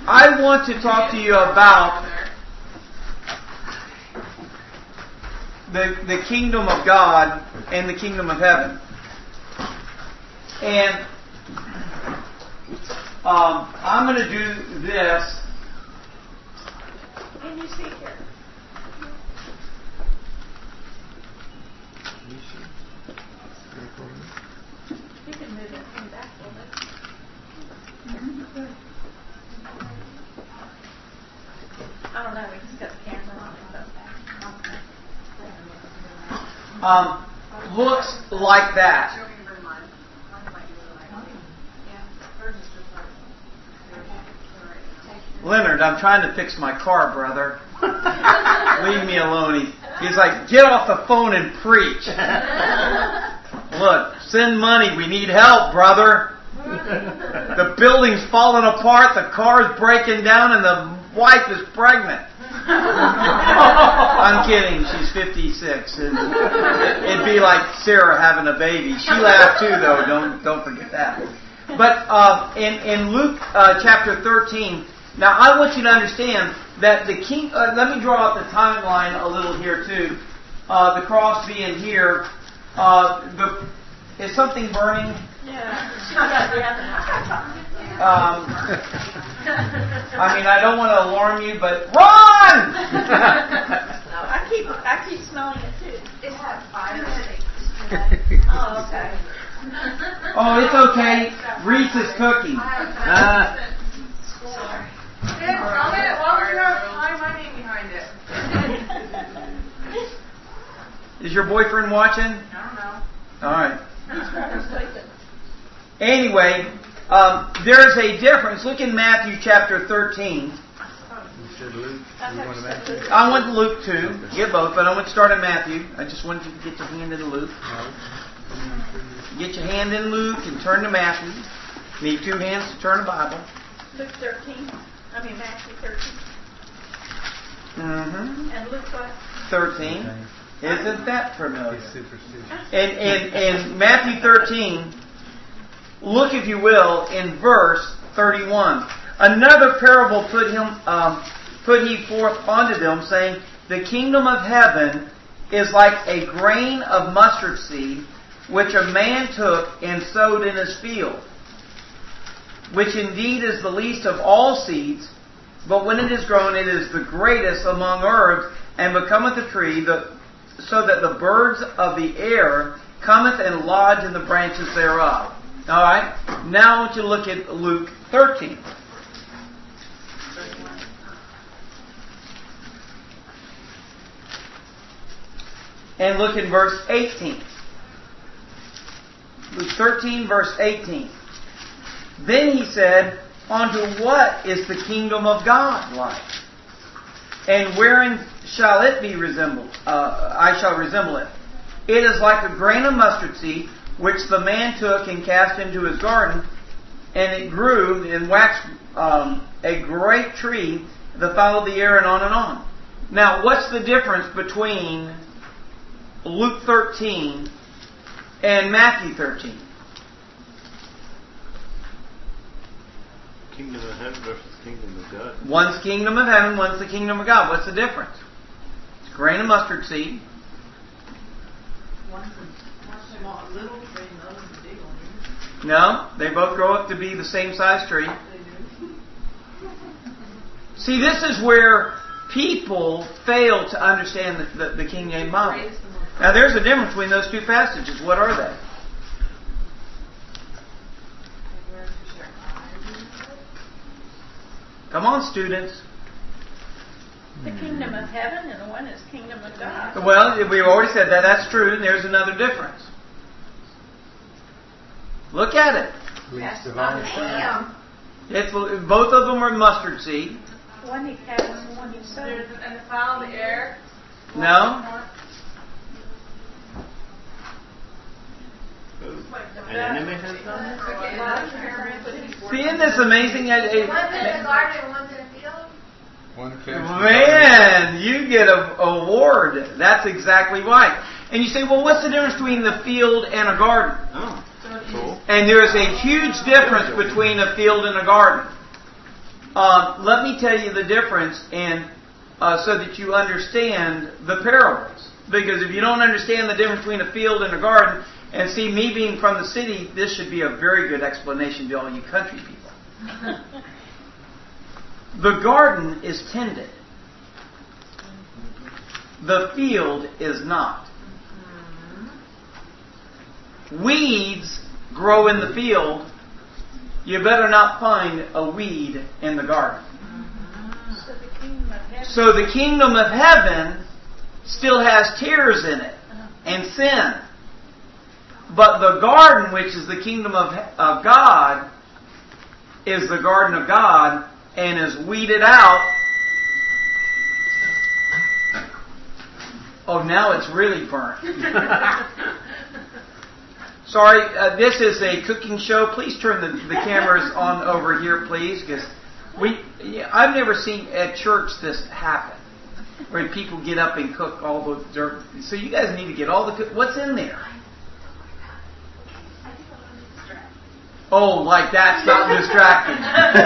I want to talk to you about the kingdom of God and the kingdom of heaven. And I'm going to do this. Can you see here? You can move it from back a little bit. I don't know, we just got the camera on it. Looks like that. Leonard, I'm trying to fix my car, brother. Leave me alone. He's like, get off the phone and preach. Look, send money. We need help, brother. The building's falling apart. The car's breaking down, and the wife is pregnant. I'm kidding. She's 56. It'd be like Sarah having a baby. She laughed too, though. Don't forget that. But in Luke chapter 13, now I want you to understand that the king. Let me draw out the timeline a little here too. The cross being here. Is something burning? Yeah. I mean, I don't want to alarm you, but run! No, I keep smelling it too. It has fire. Oh, okay. Oh, it's okay. Reese is cooking. Sorry. I'll get it while you're applying my name behind it. Is your boyfriend watching? I don't know. All right. Anyway, there is a difference. Look in Matthew chapter 13. You said Luke. You want Matthew? I want Luke too. Get both, but I want to start in Matthew. I just want you to get your hand in Luke. Get your hand in Luke and turn to Matthew. Need two hands to turn the Bible. Luke 13. Matthew 13. Mm-hmm. And Luke what? 13. Isn't that familiar? He's superstitious. In Matthew 13, look, if you will, in verse 31. Another parable put he forth unto them, saying, the kingdom of heaven is like a grain of mustard seed, which a man took and sowed in his field, which indeed is the least of all seeds, but when it is grown, it is the greatest among herbs, and becometh a tree, so that the birds of the air cometh and lodge in the branches thereof. All right? Now I want you to look at Luke 13. And look in verse 18. Luke 13, verse 18. Then he said, unto what is the kingdom of God like? And wherein shall it be resembled? I shall resemble it. It is like a grain of mustard seed, which the man took and cast into his garden, and it grew and waxed a great tree, the fowl of the air, and on and on. Now, what's the difference between Luke 13 and Matthew 13? Kingdom of heaven versus kingdom of God. One's kingdom of heaven, one's the kingdom of God. What's the difference? It's a grain of mustard seed. One's a small little tree and the other's a big one. No, they both grow up to be the same size tree. They do. See, this is where people fail to understand the King James Bible. Now, there's a difference between those two passages. What are they? Come on, students. The kingdom of heaven and one is kingdom of God. Well, we've already said that. That's true. And there's another difference. Look at it. Least of all seeds. It's, both of them are mustard seed. One he cast and one he sowed. And the fowl of the air. No. An enemy has done this? See, isn't this amazing? One's in the garden, one's in the field. Man, you get an award. That's exactly right. And you say, well, what's the difference between the field and a garden? Oh, cool. And there is a huge difference between a field and a garden. let me tell you the difference, and so that you understand the parables. Because if you don't understand the difference between a field and a garden, and see, me being from the city, this should be a very good explanation to all you country people. The garden is tended. The field is not. Weeds grow in the field. You better not find a weed in the garden. So the kingdom of heaven still has tears in it and sin. But the garden, which is the kingdom of God, is the garden of God and is weeded out. Oh, now it's really burnt. Sorry, this is a cooking show. Please turn the cameras on over here, please, because I've never seen at church this happen, where people get up and cook all the dirt. So you guys need to get all the what's in there. Oh, like that's not distracting.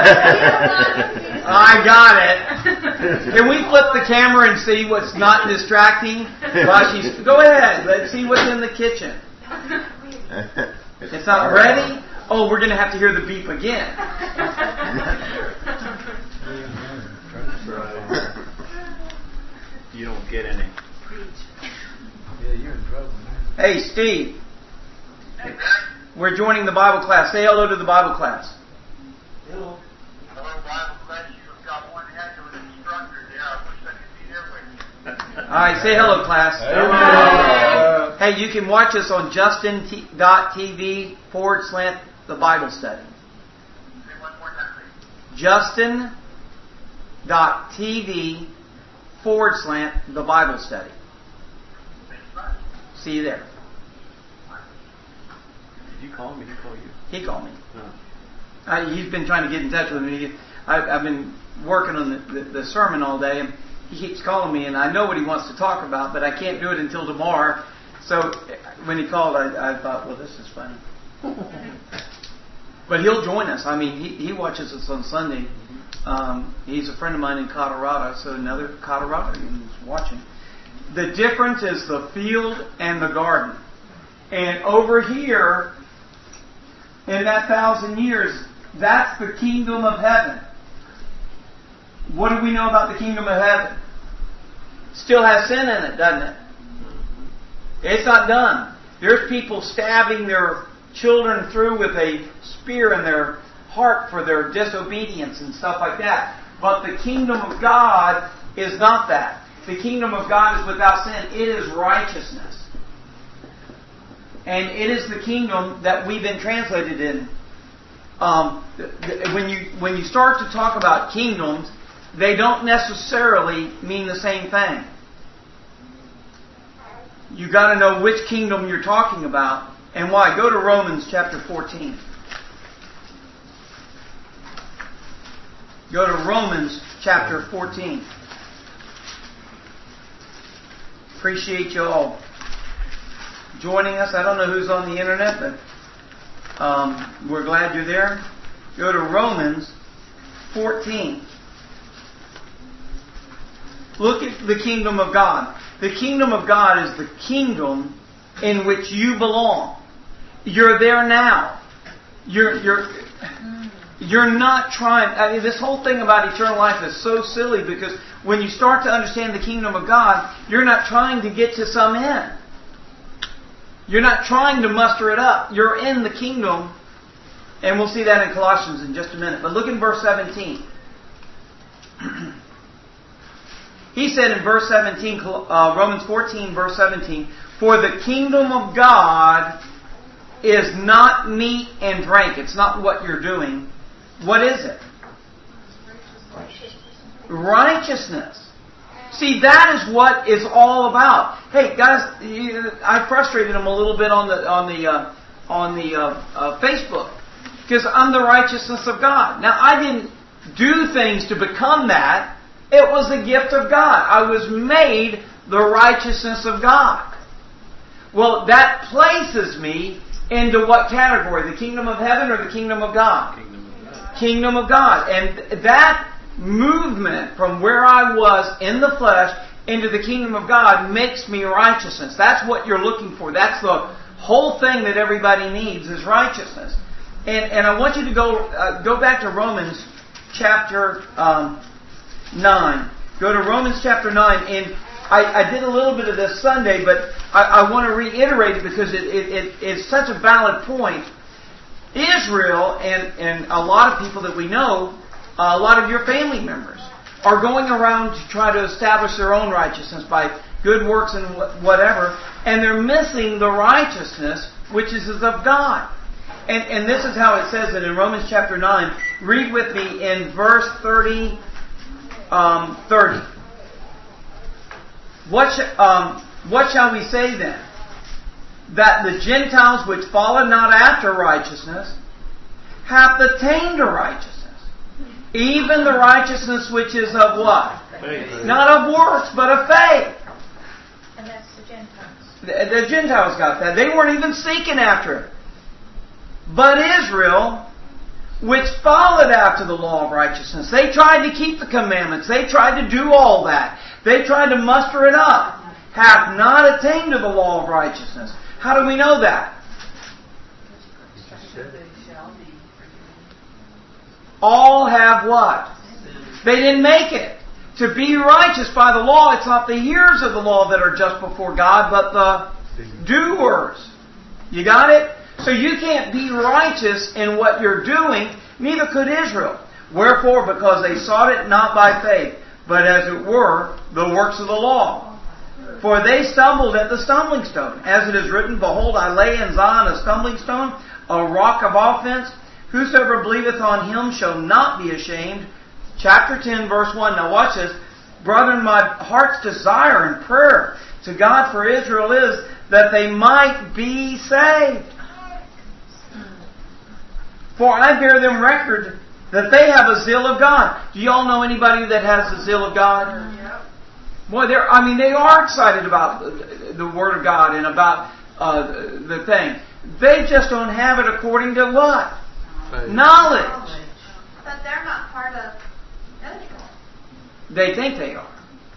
I got it. Can we flip the camera and see what's not distracting? Go ahead. Let's see what's in the kitchen. It's not ready? Oh, we're going to have to hear the beep again. You don't get any. Yeah, you're in trouble, man. Hey, Steve. We're joining the Bible class. Say hello to the Bible class. Hello. Hello, Bible class. You've got one heck of an instructor there. I wish I could be there with you. All right, say hello, class. Hello. Hey, you can watch us on justin.tv / the Bible study. Say one more time, please. justin.tv / the Bible study. Thanks much. See you there. Did you call me? He called you? He called me. No. He's been trying to get in touch with me. I've been working on the sermon all day, and he keeps calling me, and I know what he wants to talk about, but I can't do it until tomorrow. So when he called, I thought, well, this is funny. But he'll join us. I mean, he watches us on Sunday. He's a friend of mine in Colorado, so another Coloradonian is watching. The difference is the field and the garden. And over here, in that 1,000 years, that's the kingdom of heaven. What do we know about the kingdom of heaven? Still has sin in it, doesn't it? It's not done. There's people stabbing their children through with a spear in their heart for their disobedience and stuff like that. But the kingdom of God is not that. The kingdom of God is without sin. It is righteousness. And it is the kingdom that we've been translated in. When you start to talk about kingdoms, they don't necessarily mean the same thing. You got to know which kingdom you're talking about and why. Go to Romans chapter 14. Go to Romans chapter 14. Appreciate you all joining us. I don't know who's on the internet, but we're glad you're there. Go to Romans 14. Look at the kingdom of God. The kingdom of God is the kingdom in which you belong. You're there now. You're not trying. I mean, this whole thing about eternal life is so silly because when you start to understand the kingdom of God, you're not trying to get to some end. You're not trying to muster it up. You're in the kingdom. And we'll see that in Colossians in just a minute. But look in verse 17. He said in verse 17, Romans 14, verse 17, "For the kingdom of God is not meat and drink." It's not what you're doing. What is it? Righteousness. See, that is what it's all about. Hey, guys, I frustrated him a little bit on the Facebook because I'm the righteousness of God. Now, I didn't do things to become that. It was a gift of God. I was made the righteousness of God. Well, that places me into what category? The kingdom of heaven or the kingdom of God? kingdom of God. And that movement from where I was in the flesh into the kingdom of God makes me righteousness. That's what you're looking for. That's the whole thing that everybody needs is righteousness. And I want you to go back to Romans chapter 9. Go to Romans chapter 9. And I did a little bit of this Sunday, but I want to reiterate it because it's such a valid point. Israel and a lot of people that we know, a lot of your family members, are going around to try to establish their own righteousness by good works and whatever, and they're missing the righteousness which is of God. And this is how it says it in Romans chapter 9. Read with me in verse 30. What shall we say then? That the Gentiles which followed not after righteousness hath attained to righteousness. Even the righteousness which is of what? Faith. Not of works, but of faith. And that's the Gentiles. The Gentiles got that. They weren't even seeking after it. But Israel, which followed after the law of righteousness, they tried to keep the commandments. They tried to do all that. They tried to muster it up. Hath not attained to the law of righteousness. How do we know that? All have what? They didn't make it. To be righteous by the law, it's not the hearers of the law that are just before God, but the doers. You got it? So you can't be righteous in what you're doing, neither could Israel. Wherefore, because they sought it not by faith, but as it were, the works of the law. For they stumbled at the stumbling stone. As it is written, Behold, I lay in Zion a stumbling stone, a rock of offense. Whosoever believeth on him shall not be ashamed. Chapter 10, verse 1. Now watch this. Brethren, my heart's desire and prayer to God for Israel is that they might be saved. For I bear them record that they have a zeal of God. Do you all know anybody that has the zeal of God? Boy, they are excited about the Word of God and about the thing. They just don't have it according to what? Knowledge. But they're not part of Israel. They think they are.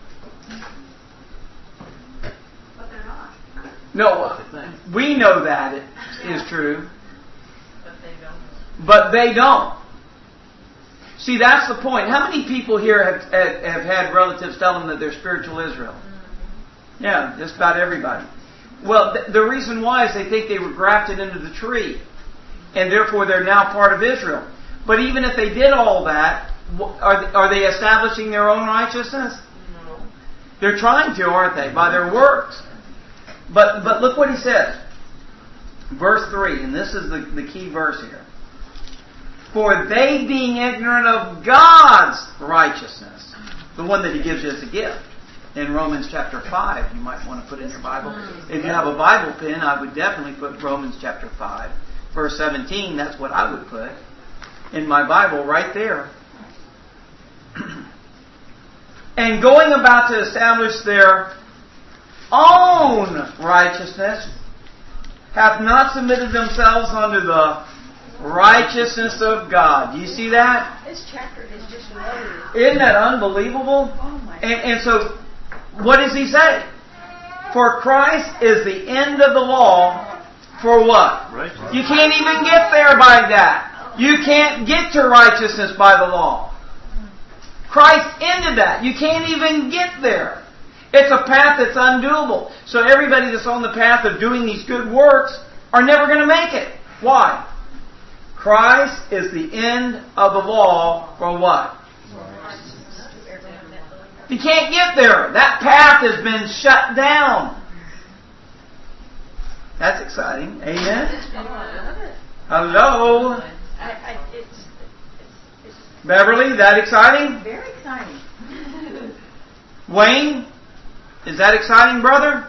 But they're not. No, we know that it is true. But they don't. But they don't. See, that's the point. How many people here have had relatives tell them that they're spiritual Israel? Yeah, just about everybody. Well, the reason why is they think they were grafted into the tree. And therefore they're now part of Israel. But even if they did all that, are they establishing their own righteousness? No. They're trying to, aren't they? By their works. But look what he says. Verse 3, and this is the key verse here. For they being ignorant of God's righteousness, the one that He gives you as a gift. In Romans chapter 5, you might want to put in your Bible. If you have a Bible pen, I would definitely put Romans chapter 5. Verse 17, that's what I would put in my Bible right there. And going about to establish their own righteousness, hath not submitted themselves unto the righteousness of God. Do you see that? This chapter is just loaded. Isn't that unbelievable? Oh my God. And so, what does he say? For Christ is the end of the law for what? Right. You can't even get there by that. You can't get to righteousness by the law. Christ ended that. You can't even get there. It's a path that's undoable. So everybody that's on the path of doing these good works are never going to make it. Why? Christ is the end of the law for what? You can't get there. That path has been shut down. That's exciting. Amen? Hello? It's Beverly, that exciting? very exciting. Wayne, is that exciting, brother?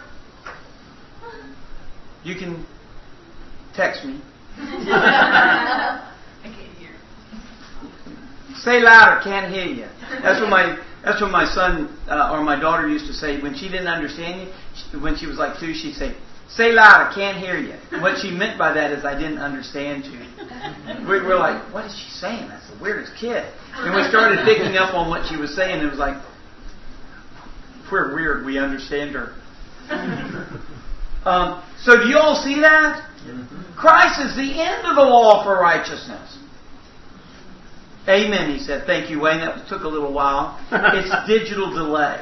You can text me. I can't hear. Say louder, can't hear you. That's what my son or my daughter used to say when she didn't understand you. When she was like 2, she'd say, "Say louder, can't hear you." What she meant by that is I didn't understand you. We're like, what is she saying? That's the weirdest kid. And we started picking up on what she was saying. It was like, if we're weird, we understand her. So do you all see that? Christ is the end of the law for righteousness. Amen, he said. Thank you, Wayne. That took a little while. It's digital delay.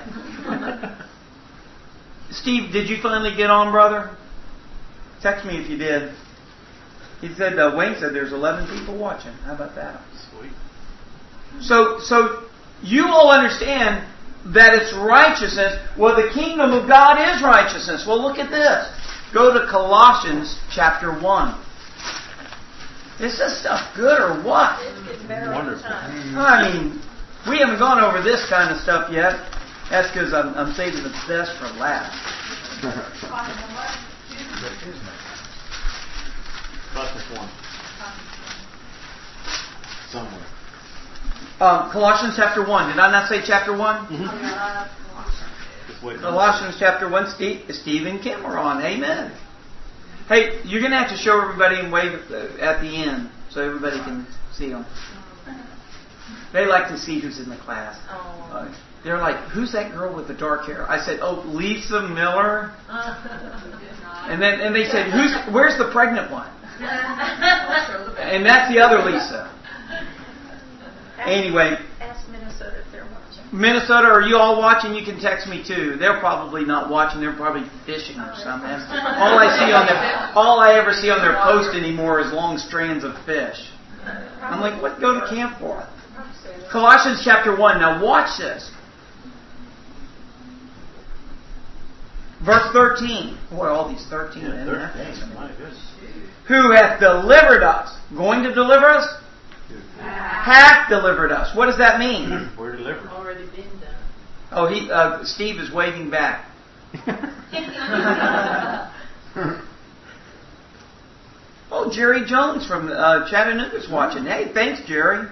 Steve, did you finally get on, brother? Text me if you did. He said, Wayne said there's 11 people watching. How about that? Sweet. So you all understand that it's righteousness. Well, the kingdom of God is righteousness. Well, look at this. Go to Colossians chapter 1. Is this stuff good or what? It's getting better all the time. I mean, we haven't gone over this kind of stuff yet. That's because I'm saving the best for last. Colossians 1. Somewhere. Colossians chapter 1. Did I not say chapter 1? Just wait. Colossians chapter 1. Steve and Kim are on. Amen. Hey, you're going to have to show everybody and wave at the end so everybody can see them. They like to see who's in the class. They're like, who's that girl with the dark hair? I said, oh, Lisa Miller. And they said, where's the pregnant one? And that's the other Lisa. Anyway. Ask Minnesota if they're watching. Minnesota, are you all watching? You can text me too. They're probably not watching. They're probably fishing or something. All I ever see on their post anymore is long strands of fish. I'm like, what go to camp for? Colossians chapter 1. Now watch this. Verse 13. Boy, all these 13. Yeah, 13. My goodness. Who hath delivered us? Going to deliver us? Hath delivered us. What does that mean? We're delivered. Already been done. Oh, Steve is waving back. Oh, Jerry Jones from Chattanooga's watching. Hey, thanks, Jerry.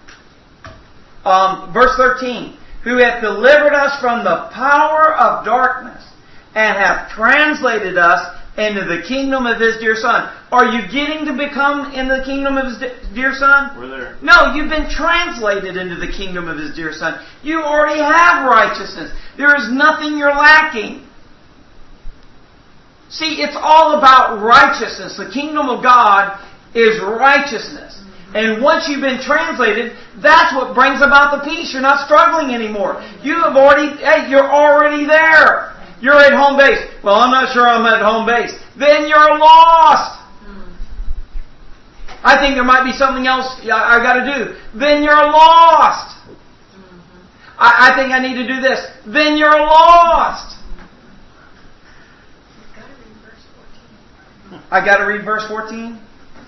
Verse 13. Who hath delivered us from the power of darkness and hath translated us into the kingdom of His dear Son. Are you getting to become in the kingdom of His dear Son? We're there. No, you've been translated into the kingdom of His dear Son. You already have righteousness. There is nothing you're lacking. See, it's all about righteousness. The kingdom of God is righteousness. And once you've been translated, that's what brings about the peace. You're not struggling anymore. You're already there. You're at home base. Well, I'm not sure I'm at home base. Then you're lost. I think there might be something else I got to do. Then you're lost. I think I need to do this. Then you're lost. I got to read verse 14?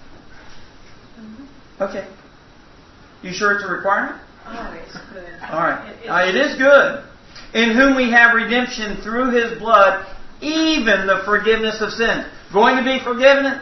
Okay. You sure it's a requirement? Oh, it's good. All right. It is good. In whom we have redemption through His blood, even the forgiveness of sins. Going to be forgiven?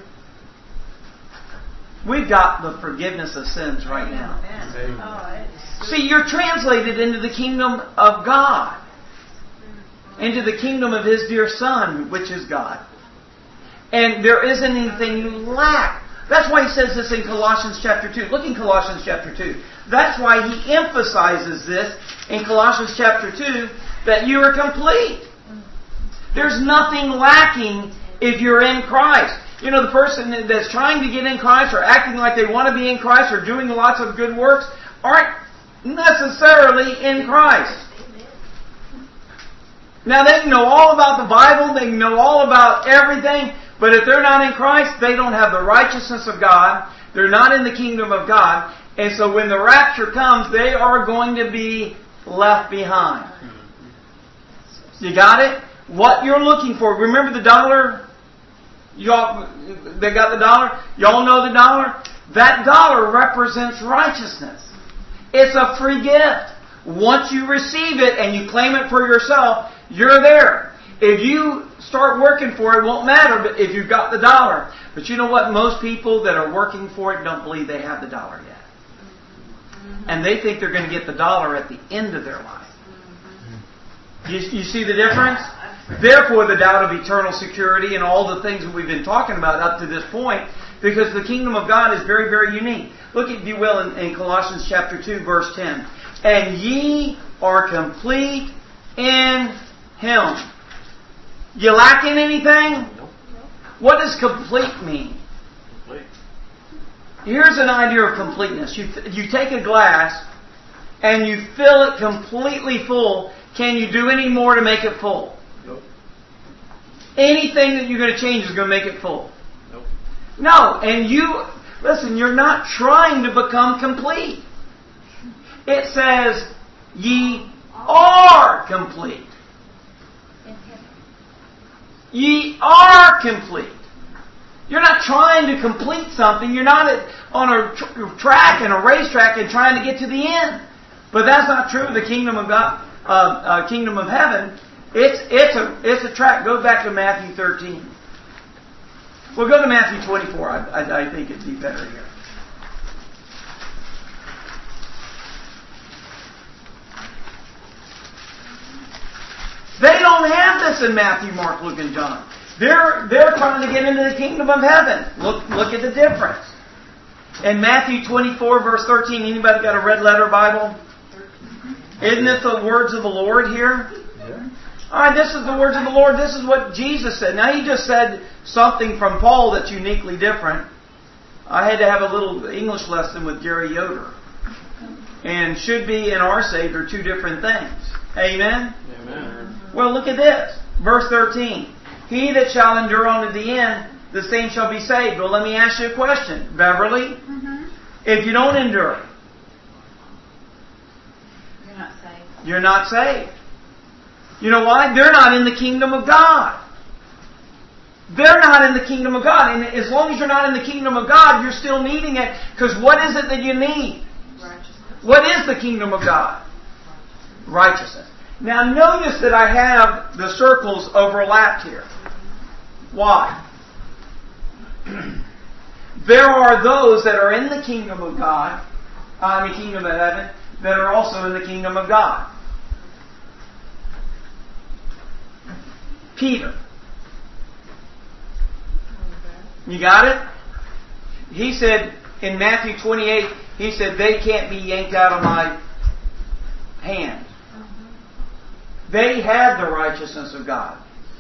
We've got the forgiveness of sins right now. See, you're translated into the kingdom of God. Into the kingdom of His dear Son, which is God. And there isn't anything you lack. That's why he says this in Colossians chapter 2. Look in Colossians chapter 2. That's why he emphasizes this in Colossians chapter 2, that you are complete. There's nothing lacking if you're in Christ. You know, the person that's trying to get in Christ or acting like they want to be in Christ or doing lots of good works aren't necessarily in Christ. Now, they can know all about the Bible, they can know all about everything, but if they're not in Christ, they don't have the righteousness of God. They're not in the kingdom of God. And so when the rapture comes, they are going to be left behind. You got it? What you're looking for. Remember the dollar? They got the dollar? Y'all know the dollar? That dollar represents righteousness. It's a free gift. Once you receive it and you claim it for yourself, you're there. If you start working for it, it won't matter but if you've got the dollar. But you know what? Most people that are working for it don't believe they have the dollar yet. And they think they're going to get the dollar at the end of their life. You see the difference? Therefore, the doubt of eternal security and all the things that we've been talking about up to this point, Because the kingdom of God is very, very unique. Look, if you will, in Colossians chapter 2, verse 10. And ye are complete in Him. You lacking anything? Nope. What does complete mean? Complete. Here's an idea of completeness. You take a glass and you fill it completely full. Can you do any more to make it full? Nope. Anything that you're going to change is going to make it full. Nope. No, and listen, you're not trying to become complete. It says, ye are complete. Ye are complete. You're not trying to complete something. You're not on a track and a racetrack and trying to get to the end. But that's not true of the kingdom of God, kingdom of heaven. It's a track. Go back to Matthew 13. We'll go to Matthew 24. I think it'd be better here. They don't have this in Matthew, Mark, Luke, and John. They're trying to get into the kingdom of heaven. Look at the difference. In Matthew 24, verse 13, anybody got a red letter Bible? Isn't it the words of the Lord here? Yeah. Alright, this is the words of the Lord. This is what Jesus said. Now, He just said something from Paul that's uniquely different. I had to have a little English lesson with Jerry Yoder. And should be and are saved are two different things. Amen? Amen. Well, look at this. Verse 13. He that shall endure unto the end, the same shall be saved. Well, let me ask you a question. Beverly, if you don't endure, You're not saved. you're not saved. You know why? They're not in the kingdom of God. They're not in the kingdom of God. And as long as you're not in the kingdom of God, you're still needing it. Because what is it that you need? Righteousness. What is the kingdom of God? Righteousness. Now notice that I have the circles overlapped here. Why? There are those that are in the kingdom of God, in the kingdom of heaven, that are also in the kingdom of God. Peter. You got it? He said, in Matthew 28, he said, they can't be yanked out of my hand. They had the righteousness of God.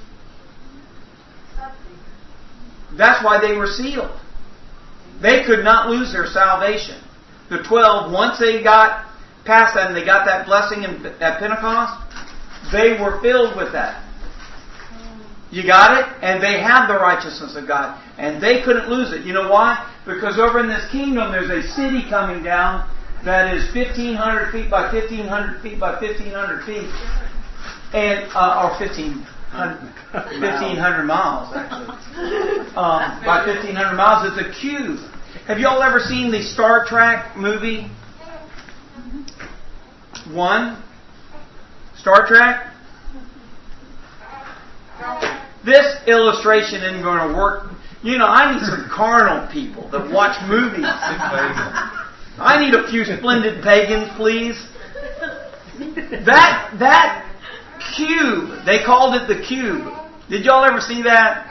That's why they were sealed. They could not lose their salvation. The 12, once they got past that and they got that blessing at Pentecost, they were filled with that. You got it? And they had the righteousness of God. And they couldn't lose it. You know why? Because over in this kingdom there's a city coming down that is 1,500 feet by 1,500 feet by 1,500 feet. And, or 1,500 miles, actually. By 1,500 miles. It's a cube. Have you all ever seen the Star Trek movie? One? Star Trek? This illustration isn't going to work. You know, I need some carnal people that watch movies. I need a few splendid pagans, please. That cube, they called it the cube. Did y'all ever see that?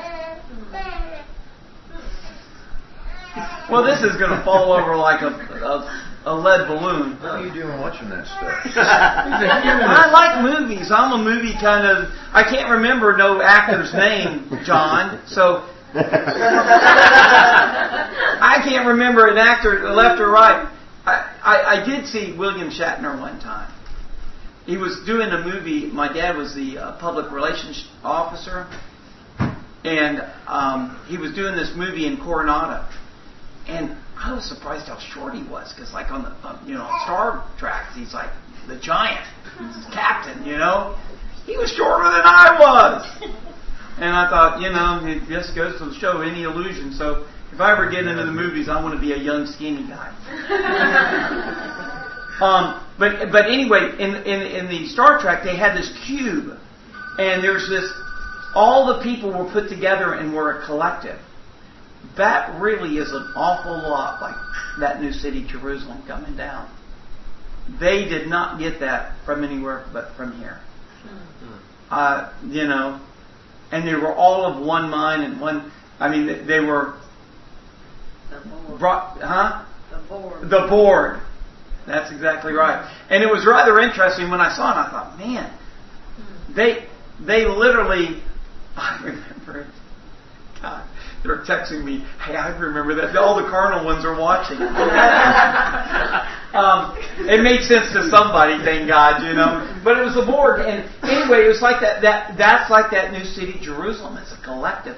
Well, this is going to fall over like a lead balloon. What are you doing watching that stuff? I like movies. I'm a movie kind of... I can't remember no actor's name, John. So... I can't remember an actor, left or right. I did see William Shatner one time. He was doing a movie. My dad was the public relations officer. And he was doing this movie in Coronado. And I was surprised how short he was, because like on the Star Trek, he's like the giant captain, you know. He was shorter than I was, and I thought, it just goes to show any illusion. So if I ever get into the movies, I want to be a young, skinny guy. But anyway, in the Star Trek, they had this cube, and there's this. All the people were put together and were a collective. That really is an awful lot like that new city, Jerusalem, coming down. They did not get that from anywhere but from here. And they were all of one mind and one. I mean, they were The board. That's exactly right. And it was rather interesting when I saw it. I thought, man, they literally. I remember it. God, they're texting me. Hey, I remember that. All the carnal ones are watching. It made sense to somebody, thank God, you know. But it was the board, and anyway, it was like that. That's like that new city, Jerusalem. It's a collective.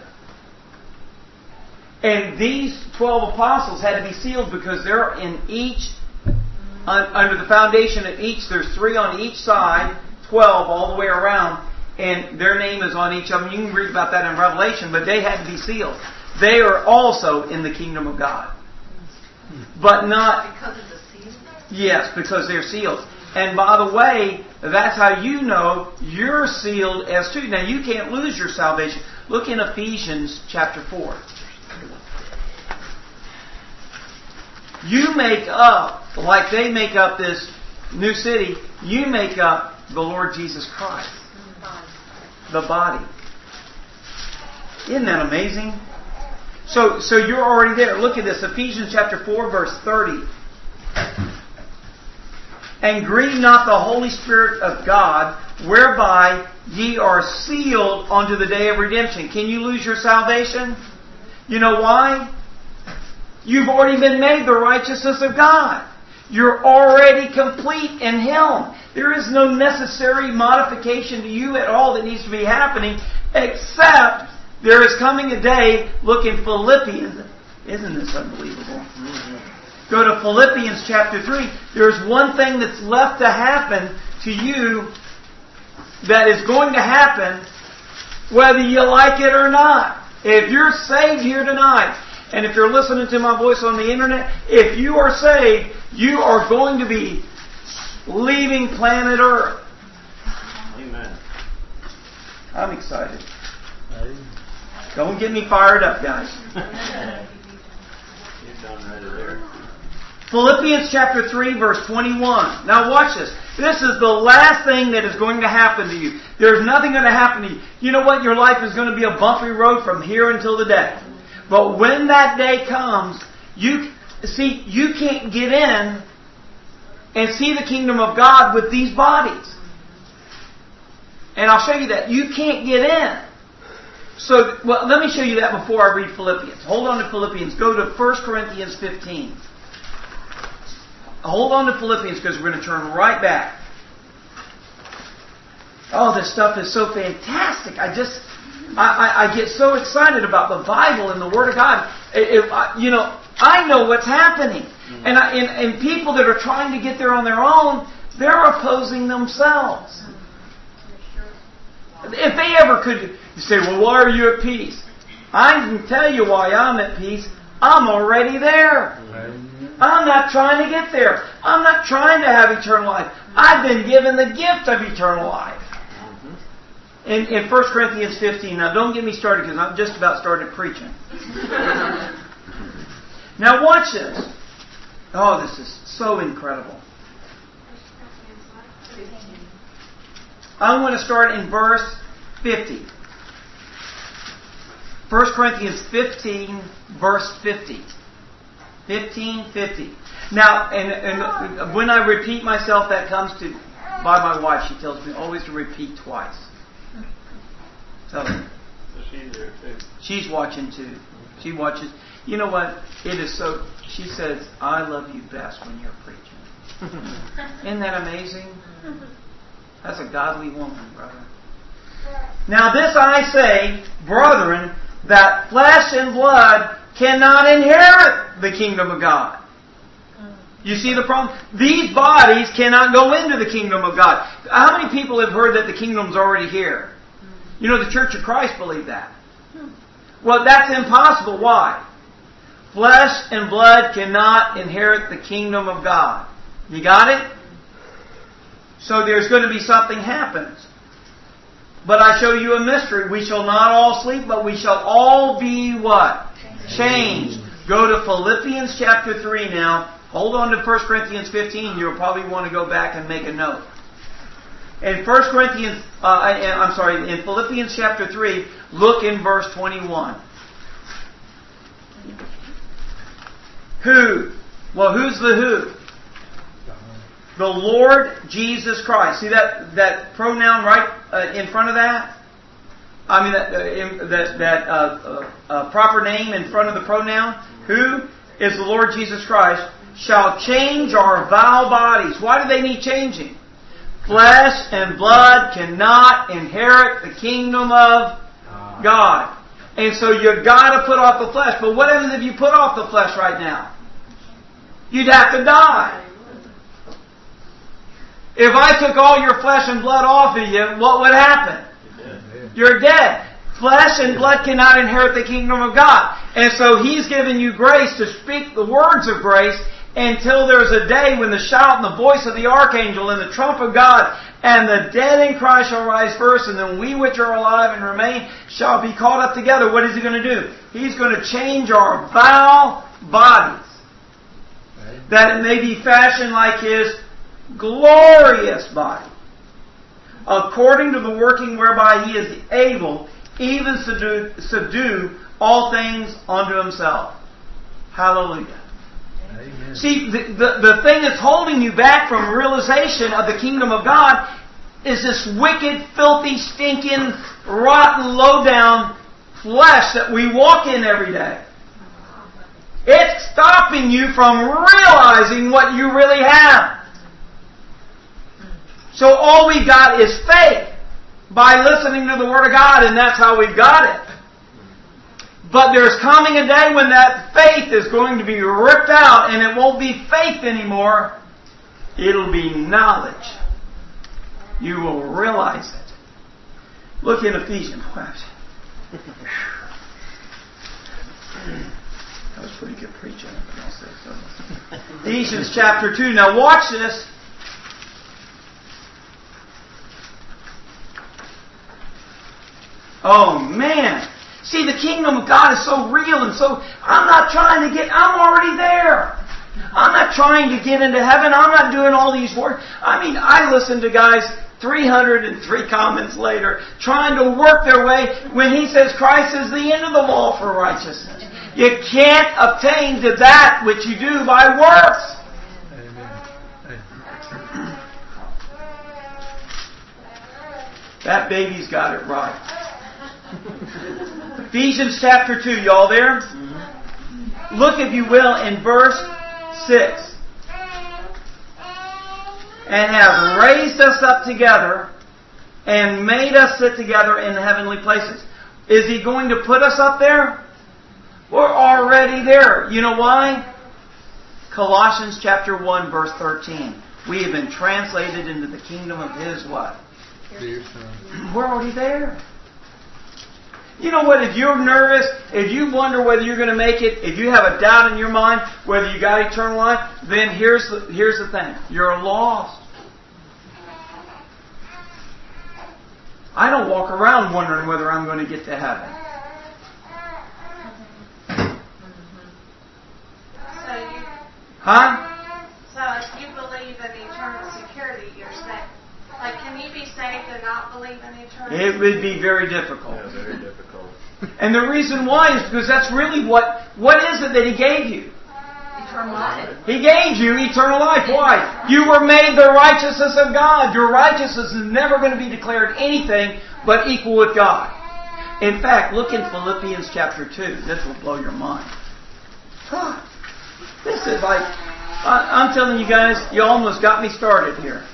And these 12 apostles had to be sealed because they're in each, under the foundation of each. There's 3 on each side, 12 all the way around. And their name is on each of them. You can read about that in Revelation, but they had to be sealed. They are also in the kingdom of God. But not... Because of the seal? Yes, because they're sealed. And by the way, that's how you know you're sealed as too. Now, you can't lose your salvation. Look in Ephesians chapter 4. You make up, like they make up this new city, you make up the Lord Jesus Christ. The body. Isn't that amazing? So you're already there. Look at this. Ephesians chapter 4, verse 30. And grieve not the Holy Spirit of God, whereby ye are sealed unto the day of redemption. Can you lose your salvation? You know why? You've already been made the righteousness of God. You're already complete in Him. There is no necessary modification to you at all that needs to be happening, except there is coming a day, look in Philippians. Isn't this unbelievable? Go to Philippians chapter 3. There's one thing that's left to happen to you that is going to happen whether you like it or not. If you're saved here tonight, and if you're listening to my voice on the internet, if you are saved, you are going to be leaving planet Earth. Amen. I'm excited. Don't get me fired up, guys. You've done right there. Philippians chapter 3, verse 21. Now watch this. This is the last thing that is going to happen to you. There's nothing going to happen to you. You know what? Your life is going to be a bumpy road from here until the day. But when that day comes, you can't get in and see the kingdom of God with these bodies. And I'll show you that. You can't get in. So, let me show you that before I read Philippians. Hold on to Philippians. Go to 1 Corinthians 15. Hold on to Philippians because we're going to turn right back. Oh, this stuff is so fantastic. I get so excited about the Bible and the Word of God. I know what's happening. And people that are trying to get there on their own, they're opposing themselves. If they ever could say, well, why are you at peace? I can tell you why I'm at peace. I'm already there. I'm not trying to get there. I'm not trying to have eternal life. I've been given the gift of eternal life. In 1 Corinthians 15, now don't get me started because I'm just about started preaching. Now watch this. Oh, this is so incredible. I want to start in verse 50. 1 Corinthians 15, verse 50. 15:50. Now, and when I repeat myself, that comes by my wife. She tells me always to repeat twice. So she's there too. She's watching too. She watches. You know what? It is so. She says, "I love you best when you're preaching." Isn't that amazing? That's a godly woman, brother. Now this I say, brethren, that flesh and blood cannot inherit the kingdom of God. You see the problem? These bodies cannot go into the kingdom of God. How many people have heard that the kingdom's already here? You know, the Church of Christ believe that. Well, that's impossible. Why? Flesh and blood cannot inherit the kingdom of God. You got it? So there's going to be something happens. But I show you a mystery. We shall not all sleep, but we shall all be what? Changed. Go to Philippians chapter 3 now. Hold on to 1 Corinthians 15. You'll probably want to go back and make a note. In in Philippians chapter 3, look in verse 21. Who? Well, who's the who? The Lord Jesus Christ. See that pronoun right in front of that? I mean that proper name in front of the pronoun. Who is the Lord Jesus Christ? Shall change our vile bodies. Why do they need changing? Flesh and blood cannot inherit the kingdom of God. And so you've got to put off the flesh. But what happens if you put off the flesh right now? You'd have to die. If I took all your flesh and blood off of you, what would happen? You're dead. Flesh and blood cannot inherit the kingdom of God. And so He's given you grace to speak the words of grace until there's a day when the shout and the voice of the archangel and the trump of God and the dead in Christ shall rise first, and then we which are alive and remain shall be caught up together. What is He going to do? He's going to change our vile bodies, that it may be fashioned like His glorious body, according to the working whereby He is able even subdue all things unto Himself. Hallelujah. Amen. See, the thing that's holding you back from realization of the kingdom of God is this wicked, filthy, stinking, rotten, low-down flesh that we walk in every day. It's stopping you from realizing what you really have. So all we got is faith by listening to the Word of God, and that's how we got it. But there's coming a day when that faith is going to be ripped out, and it won't be faith anymore. It'll be knowledge. You will realize it. Look in Ephesians. That was pretty good preaching. I'll say so. Ephesians chapter 2. Now watch this. Oh man. See, the kingdom of God is so real, and so I'm already there. I'm not trying to get into heaven. I'm not doing all these work. I mean, I listen to guys 303 comments later trying to work their way when he says Christ is the end of the law for righteousness. You can't obtain to that which you do by works. That baby's got it right. Ephesians chapter 2, y'all there? Look, if you will, in verse 6. And have raised us up together and made us sit together in the heavenly places. Is He going to put us up there? We're already there. You know why? Colossians chapter 1, verse 13. We have been translated into the kingdom of His what? We're already there. You know what? If you're nervous, if you wonder whether you're going to make it, if you have a doubt in your mind whether you got eternal life, then here's the thing. You're lost. I don't walk around wondering whether I'm going to get to heaven. So if you believe in eternal security, you're saved. Like, can you be saved and not believe in eternal security? It would be very difficult. Yeah, very difficult. And the reason why is because that's really what is it that He gave you? Eternal life. He gave you eternal life. Why? You were made the righteousness of God. Your righteousness is never going to be declared anything but equal with God. In fact, look in Philippians chapter 2. This will blow your mind. This is like, I'm telling you guys, you almost got me started here.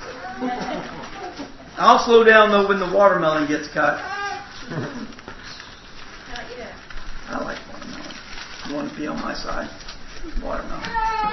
I'll slow down though when the watermelon gets cut. I like watermelon. You want to be on my side? Watermelon.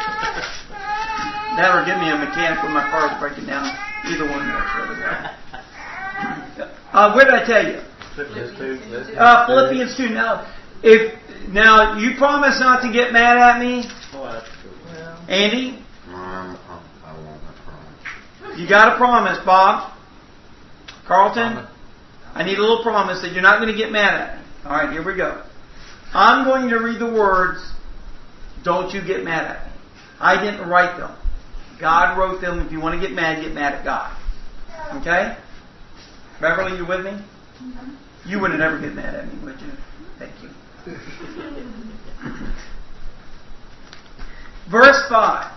That or give me a mechanic when my car is breaking down. Either one works really well. Where did I tell you? Philippians 2. Now you promise not to get mad at me? Andy? I won't promise. You got a promise, Bob? Carlton? I need a little promise that you're not going to get mad at me. Alright, here we go. I'm going to read the words, don't you get mad at me. I didn't write them. God wrote them. If you want to get mad at God. Okay? Beverly, you with me? Mm-hmm. You wouldn't ever get mad at me, would you? Thank you. Verse 5.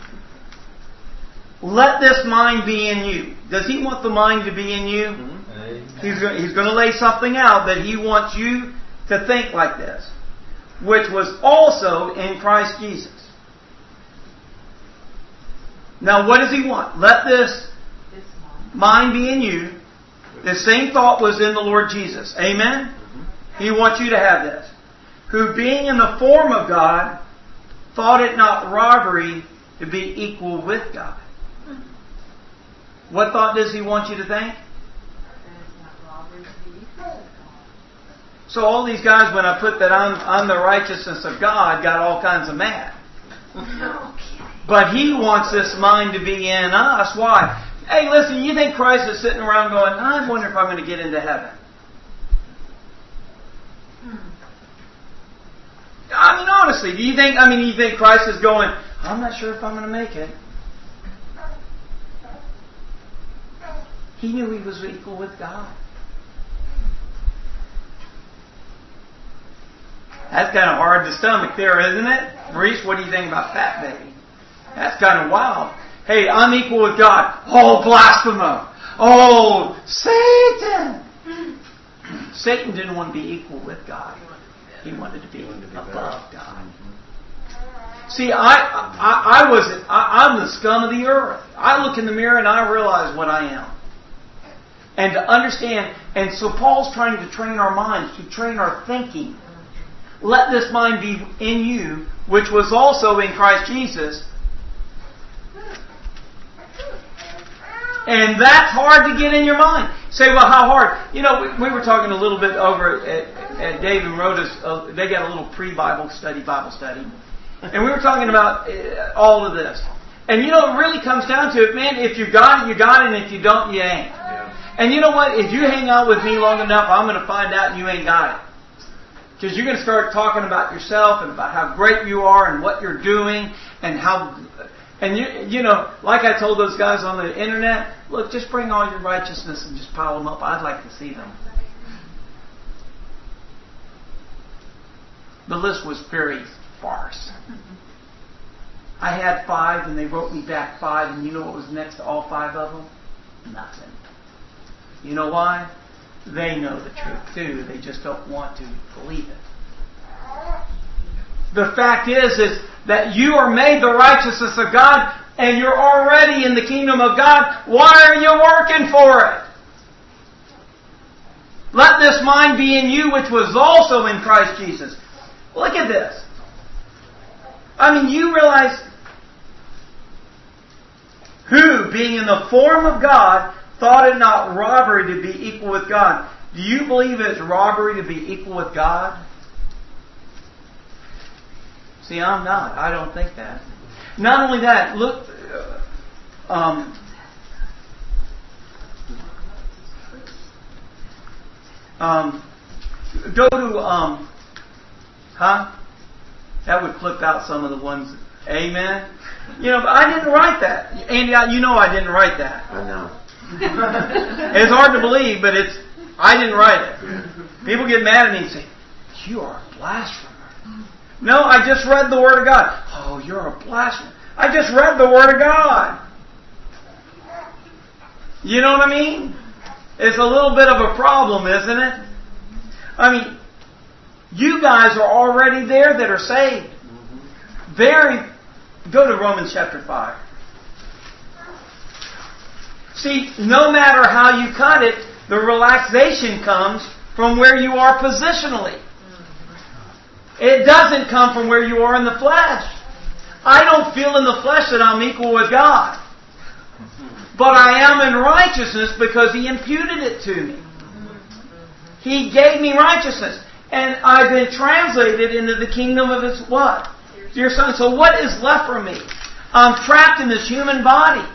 Let this mind be in you. Does He want the mind to be in you? Mm-hmm. He's going to lay something out that He wants you to think like this, which was also in Christ Jesus. Now what does He want? Let this mind be in you. The same thought was in the Lord Jesus. Amen? He wants you to have this. Who being in the form of God, thought it not robbery to be equal with God. What thought does He want you to think? So all these guys, when I put that I'm the righteousness of God, got all kinds of mad. But He wants this mind to be in us. Why? Hey, listen, you think Christ is sitting around going, I wonder if I'm going to get into heaven? I mean, honestly, do you think Christ is going, I'm not sure if I'm going to make it? He knew He was equal with God. That's kind of hard to stomach there, isn't it? Maurice, what do you think about Fat Baby? That's kind of wild. Hey, I'm equal with God. Oh, blasphemer. Oh, Satan. Satan didn't want to be equal with God. He wanted to be above God. See, I'm the scum of the earth. I look in the mirror and I realize what I am. And to understand, and so Paul's trying to train our minds, to train our thinking. Let this mind be in you, which was also in Christ Jesus. And that's hard to get in your mind. Say, well, how hard? You know, we were talking a little bit over at Dave and Rhoda's. They got a little pre-Bible study, and we were talking about all of this. And you know, it really comes down to it, man. If you got it, you got it, and if you don't, you ain't. Yeah. And you know what? If you hang out with me long enough, I'm going to find out you ain't got it. Because you're going to start talking about yourself and about how great you are and what you're doing and how. And you know, like I told those guys on the internet, look, just bring all your righteousness and just pile them up. I'd like to see them. The list was very sparse. I had 5 and they wrote me back 5, and you know what was next to all 5 of them? Nothing. You know why? They know the truth too. They just don't want to believe it. The fact is that you are made the righteousness of God and you're already in the kingdom of God. Why are you working for it? Let this mind be in you, which was also in Christ Jesus. Look at this. I mean, you realize who, being in the form of God, thought it not robbery to be equal with God. Do you believe it's robbery to be equal with God? See, I'm not. I don't think that. Not only that, look, go to, that would flip out some of the ones. Amen. You know, but I didn't write that. Andy, you know I didn't write that. I know. It's hard to believe, but I didn't write it. People get mad at me and say, you are a blasphemer. No, I just read the Word of God. Oh, you're a blasphemer. I just read the Word of God. You know what I mean? It's a little bit of a problem, isn't it? I mean, you guys are already there that are saved. Go to Romans chapter 5. See, no matter how you cut it, the relaxation comes from where you are positionally. It doesn't come from where you are in the flesh. I don't feel in the flesh that I'm equal with God. But I am in righteousness because He imputed it to me. He gave me righteousness. And I've been translated into the kingdom of His what? Dear Son. So what is left for me? I'm trapped in this human body.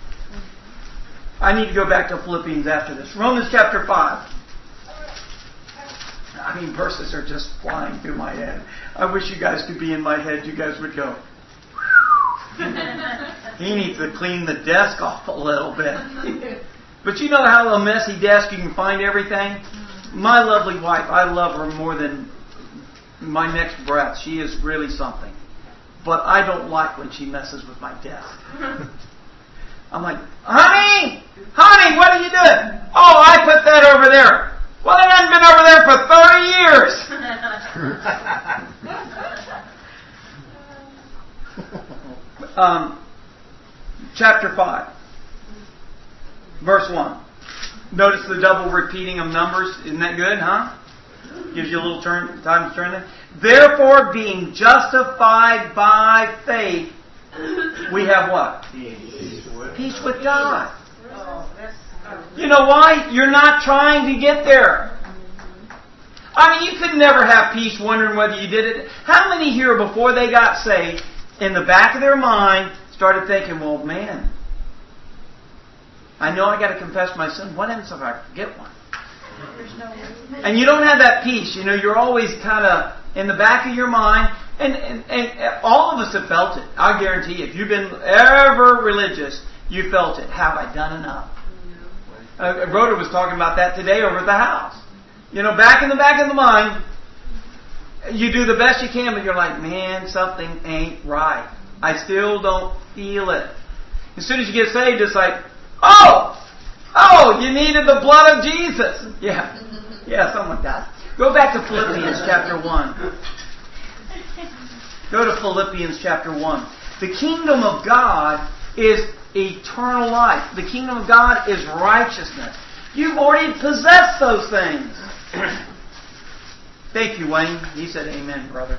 I need to go back to Philippians after this. Romans chapter 5. I mean, verses are just flying through my head. I wish you guys could be in my head. You guys would go, he needs to clean the desk off a little bit. But you know how a messy desk you can find everything? My lovely wife, I love her more than my next breath. She is really something. but I don't like when she messes with my desk. I'm like, honey, what are you doing? Oh, I put that over there. Well, it hasn't been over there for 30 years. Chapter 5, verse 1. Notice the double repeating of numbers. Isn't that good, huh? Gives you a little time to turn there. Therefore, being justified by faith, we have what? Peace with God. You know why? You're not trying to get there. I mean, you could never have peace wondering whether you did it. How many here, before they got saved, in the back of their mind, started thinking, well, man, I know I got to confess my sin. What happens if I forget one? And you don't have that peace. You know, you're always kind of in the back of your mind. And all of us have felt it. I guarantee you. If you've been ever religious, you felt it. Have I done enough? Rhoda was talking about that today over at the house. You know, back in the back of the mind, you do the best you can, but you're like, man, something ain't right. I still don't feel it. As soon as you get saved, it's like, oh, you needed the blood of Jesus. Yeah, something like that. Go back to Philippians chapter 1. Go to Philippians chapter 1. The kingdom of God is eternal life. The kingdom of God is righteousness. You've already possessed those things. Thank you, Wayne. He said amen, brother.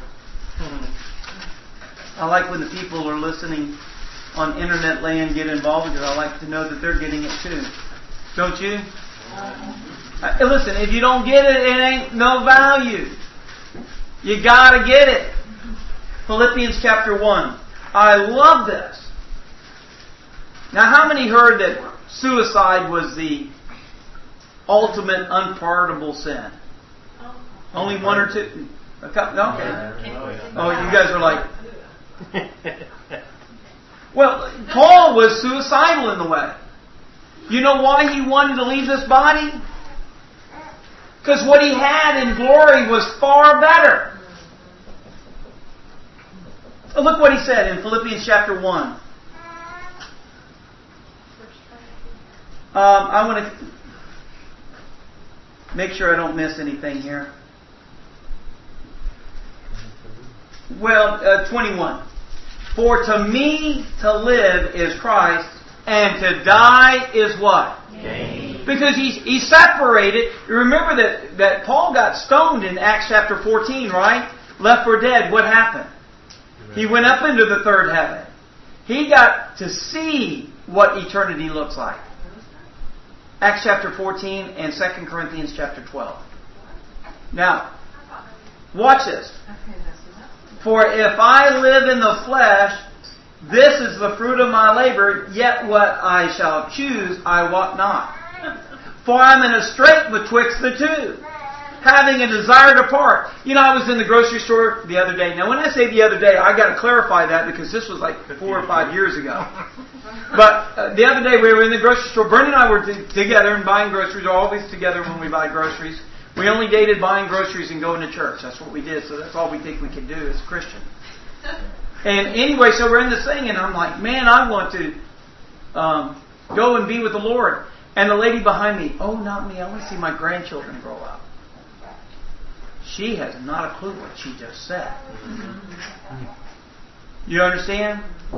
I like when the people are listening on internet land get involved because I like to know that they're getting it too. Don't you? Listen, if you don't get it, it ain't no value. You gotta get it. Philippians chapter 1. I love this. Now, how many heard that suicide was the ultimate unpardonable sin? Only one or two? A couple? No? Okay. Oh, you guys are like... Well, Paul was suicidal in the way. You know why he wanted to leave this body? Because what he had in glory was far better. Look what he said in Philippians chapter 1. I want to make sure I don't miss anything here. Well, 21. For to me to live is Christ, and to die is what? Gain. Because he's separated. You remember that Paul got stoned in Acts chapter 14, right? Left for dead. What happened? He went up into the third heaven. He got to see what eternity looks like. Acts chapter 14 and 2 Corinthians chapter 12. Now, watch this. For if I live in the flesh, this is the fruit of my labor, yet what I shall choose I wot not. For I am in a strait betwixt the two, having a desire to depart. You know, I was in the grocery store the other day. Now, when I say the other day, I got to clarify that because this was like 4 or 5 years ago. But the other day we were in the grocery store. Brenda and I were together and buying groceries. We're always together when we buy groceries. We only dated buying groceries and going to church. That's what we did. So that's all we think we can do as Christians. And anyway, so we're in this thing, and I'm like, man, I want to go and be with the Lord. And the lady behind me, oh, not me. I want to see my grandchildren grow up. She has not a clue what she just said. You understand?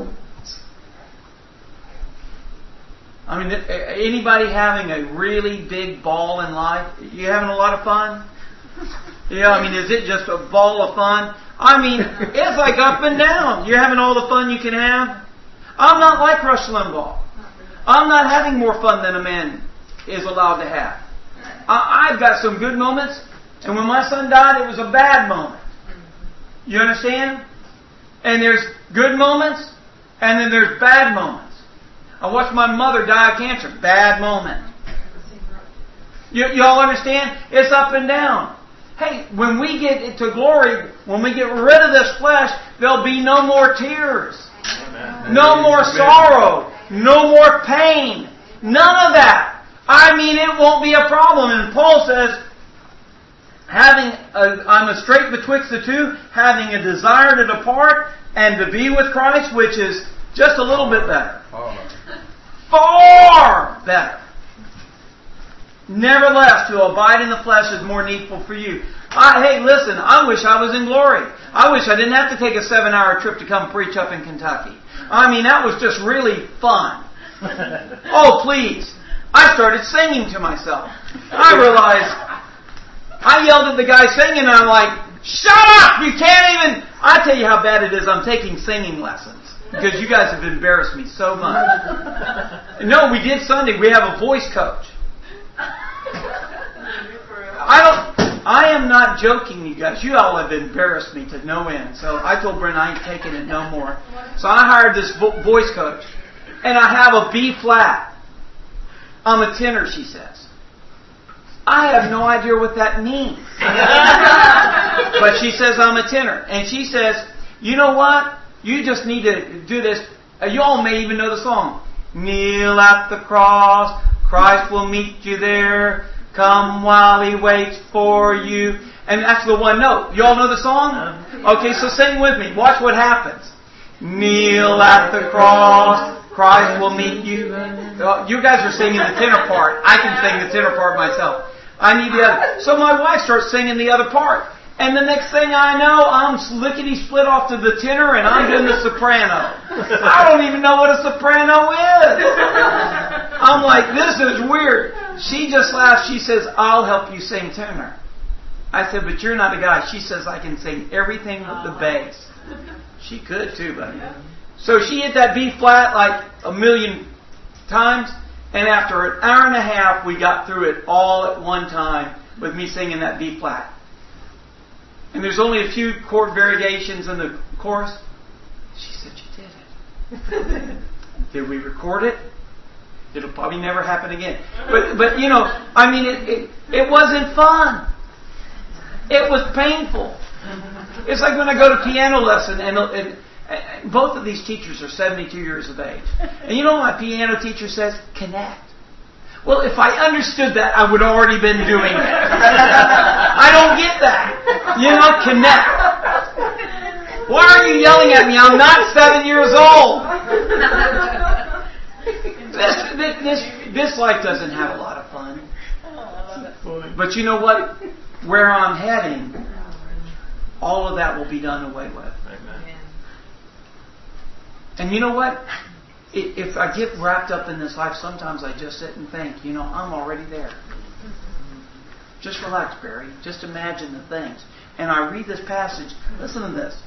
I mean, anybody having a really big ball in life? You having a lot of fun? Yeah, I mean, is it just a ball of fun? I mean, it's like up and down. You're having all the fun you can have. I'm not like Rush Limbaugh. I'm not having more fun than a man is allowed to have. I've got some good moments, and when my son died, it was a bad moment. You understand? And there's good moments, and then there's bad moments. I watched my mother die of cancer. Bad moment. You all understand? It's up and down. Hey, when we get to glory, when we get rid of this flesh, there'll be no more tears. Amen. No more sorrow. No more pain. None of that. I mean, it won't be a problem. And Paul says, I'm a strait betwixt the two, having a desire to depart and to be with Christ, which is just a little bit better. Far. Far better. Nevertheless, to abide in the flesh is more needful for you. Hey, listen, I wish I was in glory. I wish I didn't have to take a 7-hour trip to come preach up in Kentucky. I mean, that was just really fun. Oh, please. I started singing to myself. I realized, I yelled at the guy singing, and I'm like, shut up! You can't even... I tell you how bad it is, I'm taking singing lessons. Because you guys have embarrassed me so much. No, we did Sunday. We have a voice coach. I am not joking, you guys. You all have embarrassed me to no end. So I told Brent I ain't taking it no more. So I hired this voice coach. And I have a B flat. I'm a tenor, she says. I have no idea what that means. But she says I'm a tenor. And she says, you know what? You just need to do this. You all may even know the song. Kneel at the cross. Christ will meet you there. Come while He waits for you. And that's the one note. You all know the song? Okay, so sing with me. Watch what happens. Kneel at the cross. Christ will meet you. You guys are singing the tenor part. I can sing the tenor part myself. I need the other. So my wife starts singing the other part. And the next thing I know, I'm lickety-split off to the tenor and I'm doing the soprano. I don't even know what a soprano is. I'm like, this is weird. She just laughs. She says, I'll help you sing tenor. I said, but you're not a guy. She says, I can sing everything with the bass. She could too, buddy. So she hit that B flat like 1,000,000 times. And after an hour and a half, we got through it all at one time with me singing that B flat. And there's only a few chord variations in the chorus. She said, you did it. Did we record it? It'll probably never happen again. But you know, I mean, it wasn't fun. It was painful. It's like when I go to piano lesson, and both of these teachers are 72 years of age. And you know what my piano teacher says? Connect. Well, if I understood that, I would have already been doing it. I don't get that. You know, connect. Why are you yelling at me? I'm not 7 years old. This life doesn't have a lot of fun. But you know what? Where I'm heading, all of that will be done away with. And you know what? If I get wrapped up in this life, sometimes I just sit and think, you know, I'm already there. Just relax, Barry. Just imagine the things. And I read this passage. Listen to this.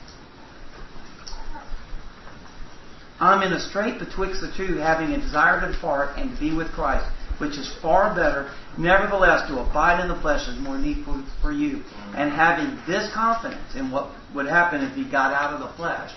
I'm in a strait betwixt the two, having a desire to depart and to be with Christ, which is far better. Nevertheless, to abide in the flesh is more needful for you. And having this confidence in what would happen if you got out of the flesh,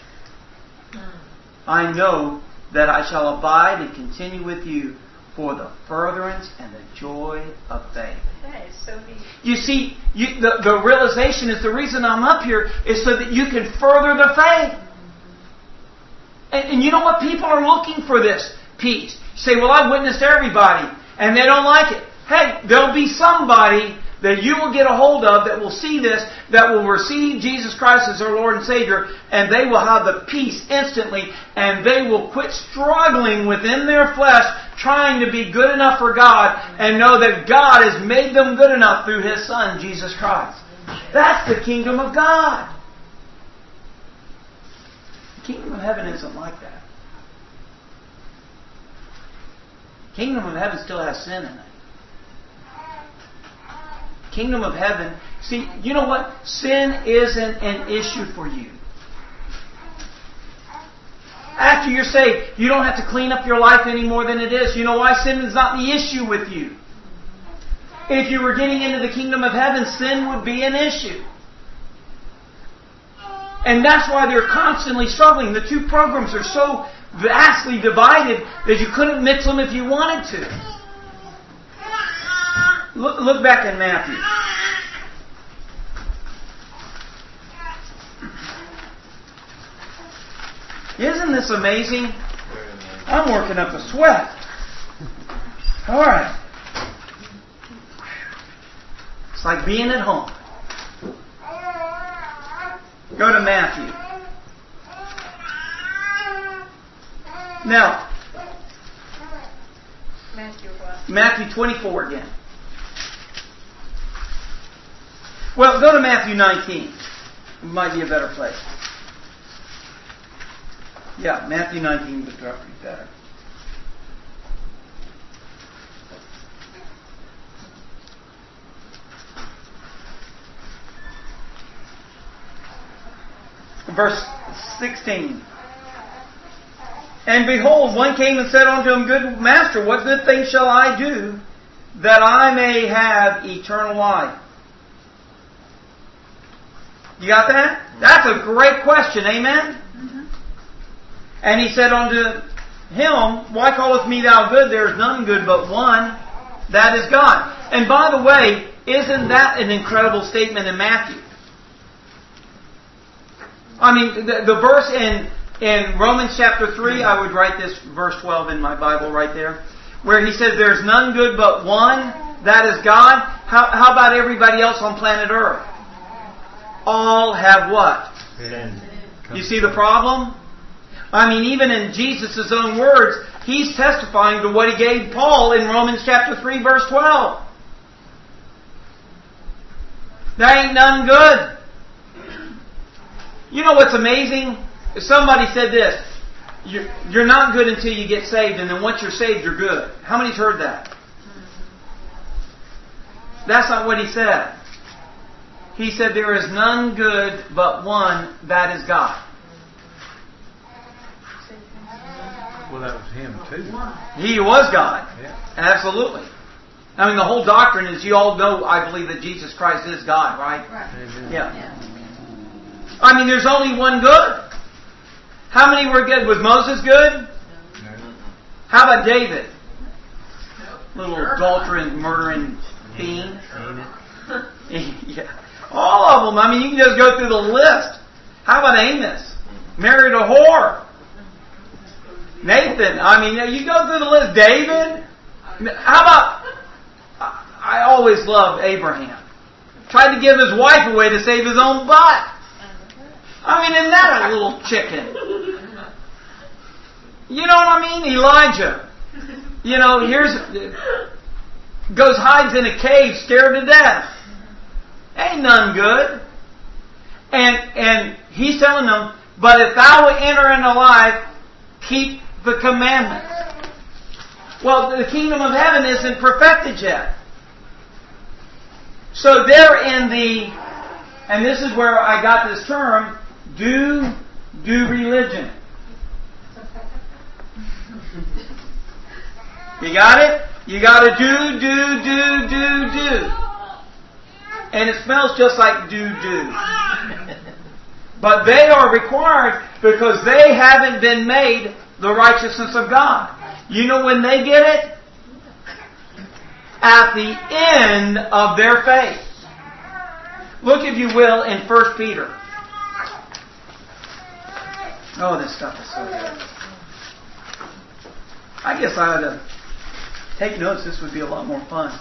I know that I shall abide and continue with you for the furtherance and the joy of faith. That is so neat. You see, the realization is the reason I'm up here is so that you can further the faith. And you know what? People are looking for this peace. You say, well, I've witnessed everybody, and they don't like it. Hey, there'll be somebody that you will get a hold of that will see this, that will receive Jesus Christ as their Lord and Savior, and they will have the peace instantly, and they will quit struggling within their flesh, trying to be good enough for God, and know that God has made them good enough through His Son, Jesus Christ. That's the kingdom of God. The kingdom of heaven isn't like that. The kingdom of heaven still has sin in it. Kingdom of heaven. See, you know what? Sin isn't an issue for you. After you're saved, you don't have to clean up your life any more than it is. You know why? Sin is not the issue with you. If you were getting into the kingdom of heaven, sin would be an issue. And that's why they're constantly struggling. The two programs are so vastly divided that you couldn't mix them if you wanted to. Look back in Matthew. Isn't this amazing? I'm working up a sweat. All right. It's like being at home. Go to Matthew. Now, Matthew what? Matthew 24 again. Well, go to Matthew 19. It might be a better place. Yeah, Matthew 19 would probably be better. Verse 16. And behold, one came and said unto him, Good master, what good thing shall I do that I may have eternal life? You got that? That's a great question, amen? Mm-hmm. And he said unto him, Why callest me thou good? There is none good but one, that is God. And by the way, isn't that an incredible statement in Matthew? I mean, the verse in Romans chapter 3, I would write this verse 12 in my Bible right there, where he says, There's none good but one, that is God. How about everybody else on planet Earth? All have what? Sin. You see the problem? I mean, even in Jesus' own words, he's testifying to what he gave Paul in Romans chapter 3, verse 12. There ain't none good. You know what's amazing? Somebody said this, you're not good until you get saved, and then once you're saved, you're good. How many's heard that? That's not what he said. He said, there is none good but one, that is God. Well, that was him too. He was God. Yeah. Absolutely. I mean, the whole doctrine is, you all know, I believe that Jesus Christ is God, right? Amen. Yeah. I mean, there's only one good. How many were good? Was Moses good? No. How about David? Little adulterous, murdering fiend. Yeah. All of them. I mean, you can just go through the list. How about Amos? Married a whore. Nathan. I mean, you go through the list. David. How about... I always loved Abraham. Tried to give his wife away to save his own butt. I mean, isn't that a little chicken? You know what I mean? Elijah. You know, goes hides in a cave, scared to death. Ain't none good. And he's telling them, but if thou wilt enter into life, keep the commandments. Well, the kingdom of heaven isn't perfected yet. So they're in the, and this is where I got this term, do religion. You got it? You got to do. And it smells just like do. But they are required because they haven't been made the righteousness of God. You know when they get it? At the end of their faith. Look, if you will, in 1 Peter. Oh, this stuff is so good. I guess I ought to take notes. This would be a lot more fun.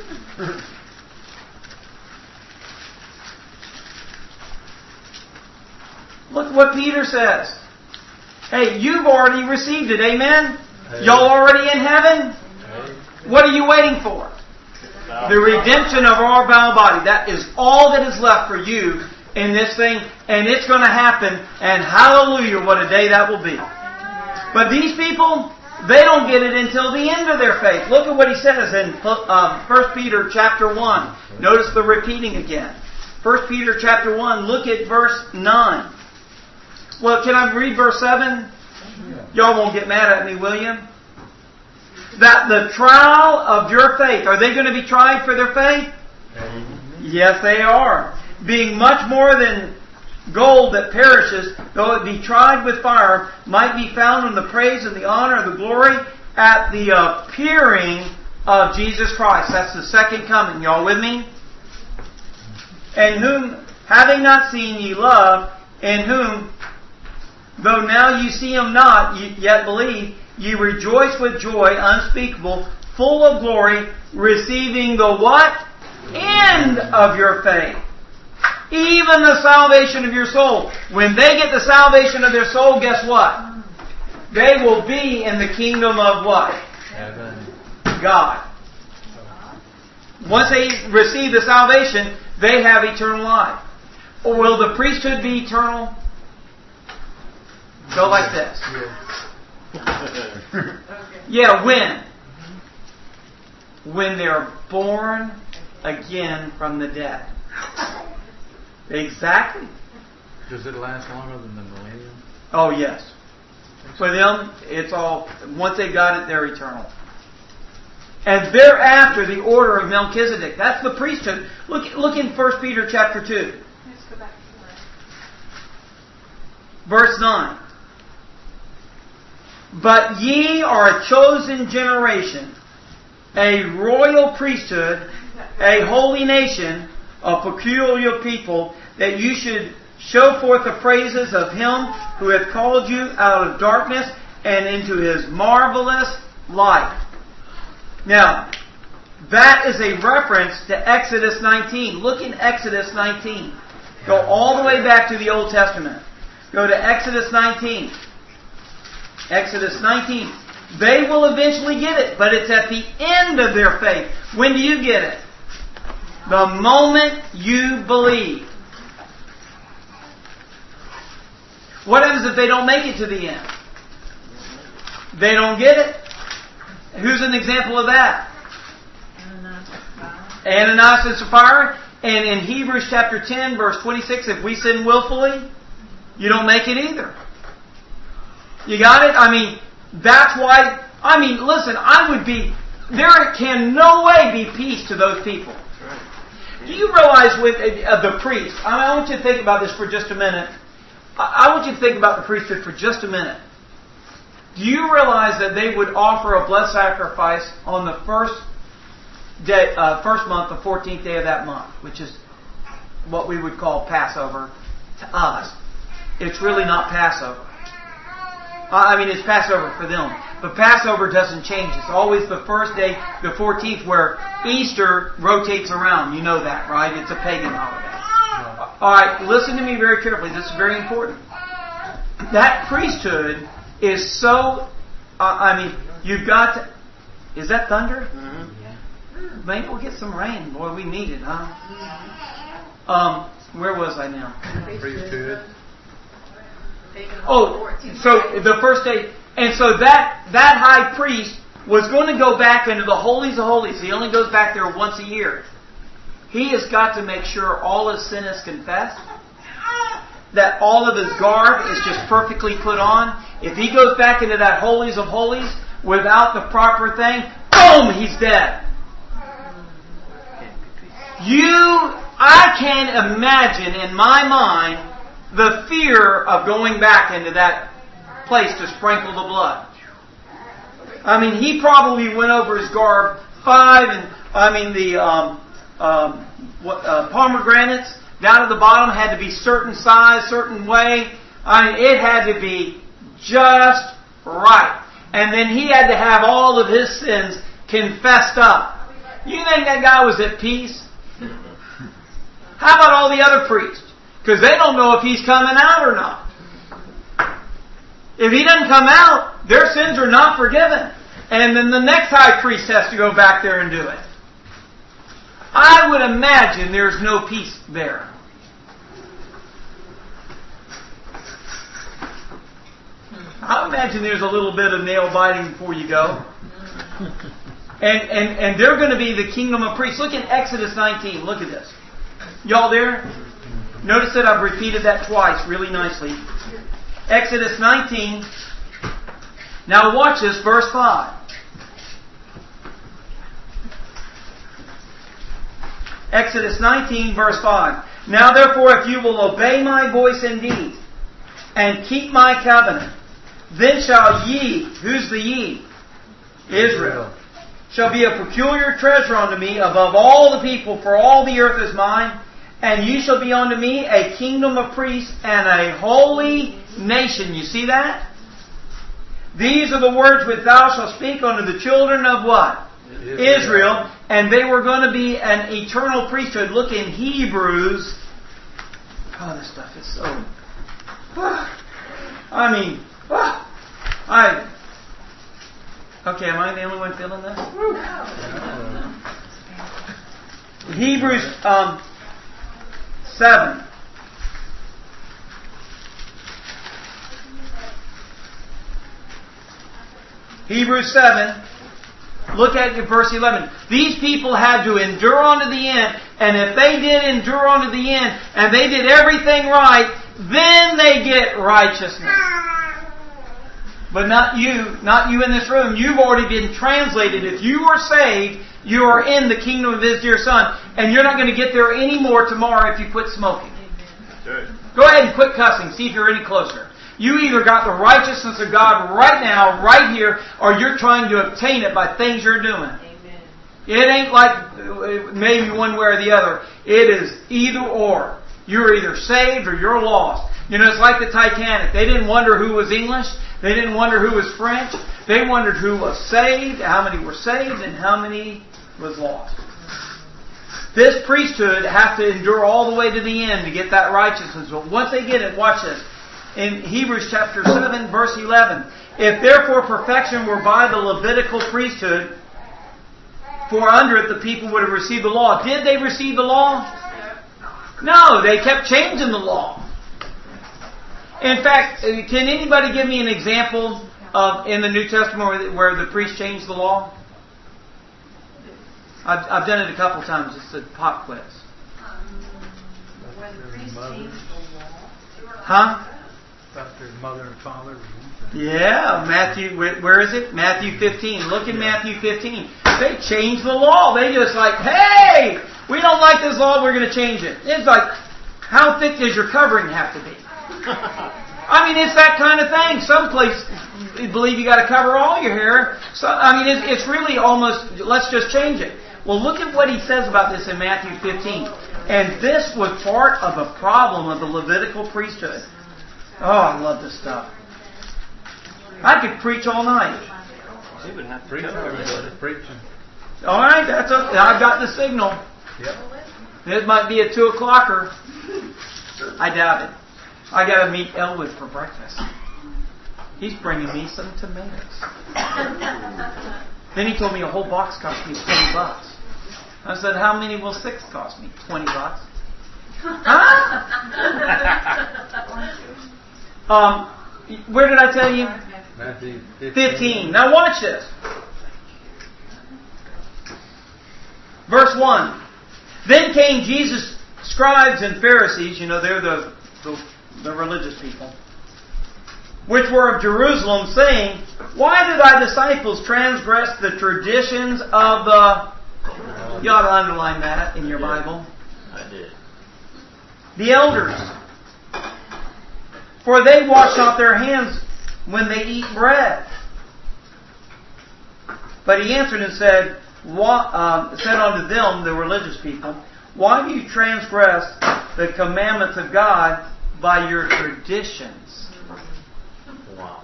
Look what Peter says. Hey, you've already received it. Amen? Y'all already in heaven? What are you waiting for? The redemption of our vile body. That is all that is left for you in this thing. And it's going to happen. And hallelujah, what a day that will be. But these people, they don't get it until the end of their faith. Look at what he says in 1 Peter chapter 1. Notice the repeating again. 1 Peter chapter 1, look at verse 9. Well, can I read verse 7? Y'all won't get mad at me, will you? That the trial of your faith, are they going to be tried for their faith? Yes, they are. Being much more than gold that perishes, though it be tried with fire, might be found in the praise and the honor and the glory at the appearing of Jesus Christ. That's the second coming. Y'all with me? And whom, having not seen, ye love, in whom, though now ye see him not, yet believe, ye rejoice with joy unspeakable, full of glory, receiving the what? End of your faith. Even the salvation of your soul. When they get the salvation of their soul, guess what? They will be in the kingdom of what? Heaven. God. Once they receive the salvation, they have eternal life. Or will the priesthood be eternal? Go like this. Yeah, when? When they're born again from the dead. Exactly. Does it last longer than the millennium? Oh, yes. For them, it's all, once they got it, they're eternal. And thereafter, the order of Melchizedek. That's the priesthood. Look in 1 Peter chapter 2. Let's go back to Verse 9. But ye are a chosen generation, a royal priesthood, a holy nation, a peculiar people, that you should show forth the praises of Him who hath called you out of darkness and into His marvelous light. Now, that is a reference to Exodus 19. Look in Exodus 19. Go all the way back to the Old Testament. Go to Exodus 19. Exodus 19. They will eventually get it, but it's at the end of their faith. When do you get it? The moment you believe. What happens if they don't make it to the end? They don't get it. Who's an example of that? Ananias and Sapphira. And in Hebrews chapter 10, verse 26, if we sin willfully, you don't make it either. You got it? I mean, that's why, listen, there can no way be peace to those people. Do you realize with the priest, I want you to think about this for just a minute. I want you to think about the priesthood for just a minute. Do you realize that they would offer a blood sacrifice on the first month, the 14th day of that month, which is what we would call Passover to us. It's really not Passover. It's Passover for them. But Passover doesn't change. It's always the first day, the 14th, where Easter rotates around. You know that, right? It's a pagan holiday. Alright, listen to me very carefully. This is very important. That priesthood is so... you've got to... Is that thunder? Mm-hmm. Maybe we'll get some rain. Boy, we need it, huh? Where was I now? Priesthood. Oh, so the first day... And so that high priest was going to go back into the holies of holies. He only goes back there once a year. He has got to make sure all his sin is confessed. That all of his garb is just perfectly put on. If he goes back into that holies of holies without the proper thing, boom, he's dead. I can't imagine in my mind the fear of going back into that place to sprinkle the blood. He probably went over his garb pomegranates down at the bottom had to be certain size, certain way. It had to be just right. And then he had to have all of his sins confessed up. You think that guy was at peace? How about all the other priests? Because they don't know if he's coming out or not. If he doesn't come out, their sins are not forgiven. And then the next high priest has to go back there and do it. I would imagine there's no peace there. I imagine there's a little bit of nail biting before you go. And they're going to be the kingdom of priests. Look at Exodus 19. Look at this. Y'all there? Notice that I've repeated that twice really nicely. Exodus 19. Now watch this, verse 5. Exodus 19, verse 5. Now therefore, if you will obey my voice indeed, and keep my covenant, then shall ye, who's the ye? Israel. Shall be a peculiar treasure unto me above all the people, for all the earth is mine, and ye shall be unto me a kingdom of priests and a holy nation. You see that? These are the words which thou shalt speak unto the children of what? Israel. And they were going to be an eternal priesthood. Look in Hebrews. Oh, this stuff is so... Alright. Okay, am I the only one feeling this? Hebrews 7. Hebrews 7. Look at verse 11. These people had to endure unto the end, and if they did endure unto the end, and they did everything right, then they get righteousness. But not you in this room. You've already been translated. If you are saved, you are in the kingdom of His dear Son, and you're not going to get there anymore tomorrow if you quit smoking. Go ahead and quit cussing. See if you're any closer. You either got the righteousness of God right now, right here, or you're trying to obtain it by things you're doing. Amen. It ain't like maybe one way or the other. It is either or. You're either saved or you're lost. You know, it's like the Titanic. They didn't wonder who was English. They didn't wonder who was French. They wondered who was saved, how many were saved, and how many was lost. This priesthood have to endure all the way to the end to get that righteousness. But once they get it, watch this. In Hebrews chapter 7, verse 11. If therefore perfection were by the Levitical priesthood, for under it the people would have received the law. Did they receive the law? No, they kept changing the law. In fact, can anybody give me an example of in the New Testament where the priest changed the law? I've done it a couple times. It's a pop quiz. Where the priest changed the law. Huh? After his mother and father. Yeah, Matthew, where is it? Matthew 15. Look in Matthew 15. They changed the law. They just like, hey, we don't like this law, we're going to change it. It's like, how thick does your covering have to be? I mean, it's that kind of thing. Some places believe you got to cover all your hair. So, I mean, it's really almost, let's just change it. Well, look at what he says about this in Matthew 15. And this was part of a problem of the Levitical priesthood. Oh, I love this stuff. I could preach all night. He would have to Preaching, everybody. Preaching. All right, I've got the signal. Yep. It might be a 2 o'clocker. I doubt it. I got to meet Elwood for breakfast. He's bringing me some tomatoes. Then he told me a whole box cost me $20. I said, how many will 6 cost me? $20. Huh? Where did I tell you? Matthew 15. Now watch this. Verse 1. Then came Jesus' scribes and Pharisees, you know, they're the religious people, which were of Jerusalem, saying, why do thy disciples transgress the traditions of the... You ought to underline that in your Bible. I did. The elders. For they wash not their hands when they eat bread. But he answered and said unto them, the religious people, why do you transgress the commandments of God by your traditions? Wow.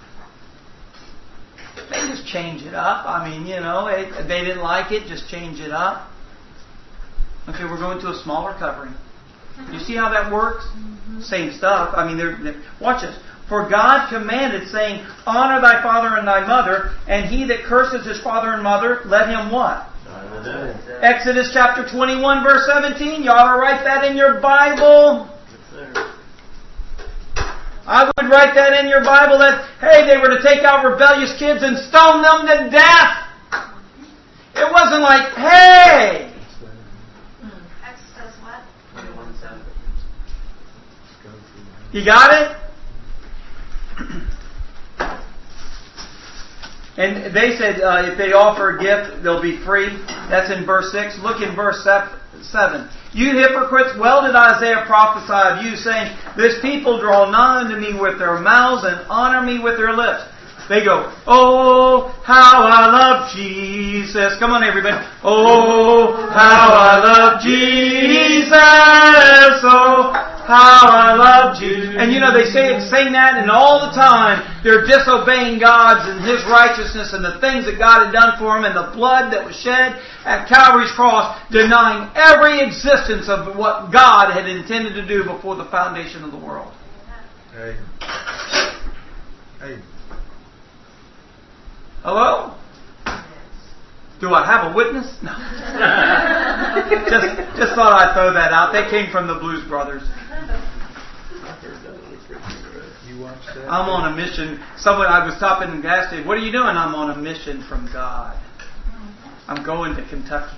They just change it up. I mean, you know, they didn't like it, just change it up. Okay, we're going to a smaller covering. You see how that works? Same stuff. I mean, watch this. For God commanded, saying, honor thy father and thy mother, and he that curses his father and mother, let him what? Exodus chapter 21, verse 17. You ought to write that in your Bible. I would write that in your Bible that, hey, they were to take out rebellious kids and stone them to death. It wasn't like, hey. Exodus what? You got it? And they said if they offer a gift, they'll be free. That's in verse 6. Look in verse 7. You hypocrites, well did Isaiah prophesy of you, saying, this people draw nigh unto me with their mouths and honor me with their lips. They go, oh, how I love Jesus. Come on, everybody. Oh, how I love Jesus. Oh, how I love Jesus. And you know, they sing that, and all the time they're disobeying God and His righteousness and the things that God had done for them and the blood that was shed at Calvary's cross, denying every existence of what God had intended to do before the foundation of the world. Hey. Hello? Do I have a witness? No. just thought I'd throw that out. They came from the Blues Brothers. You watched that? I'm on a mission. I was stopping in the gas station. What are you doing? I'm on a mission from God. I'm going to Kentucky.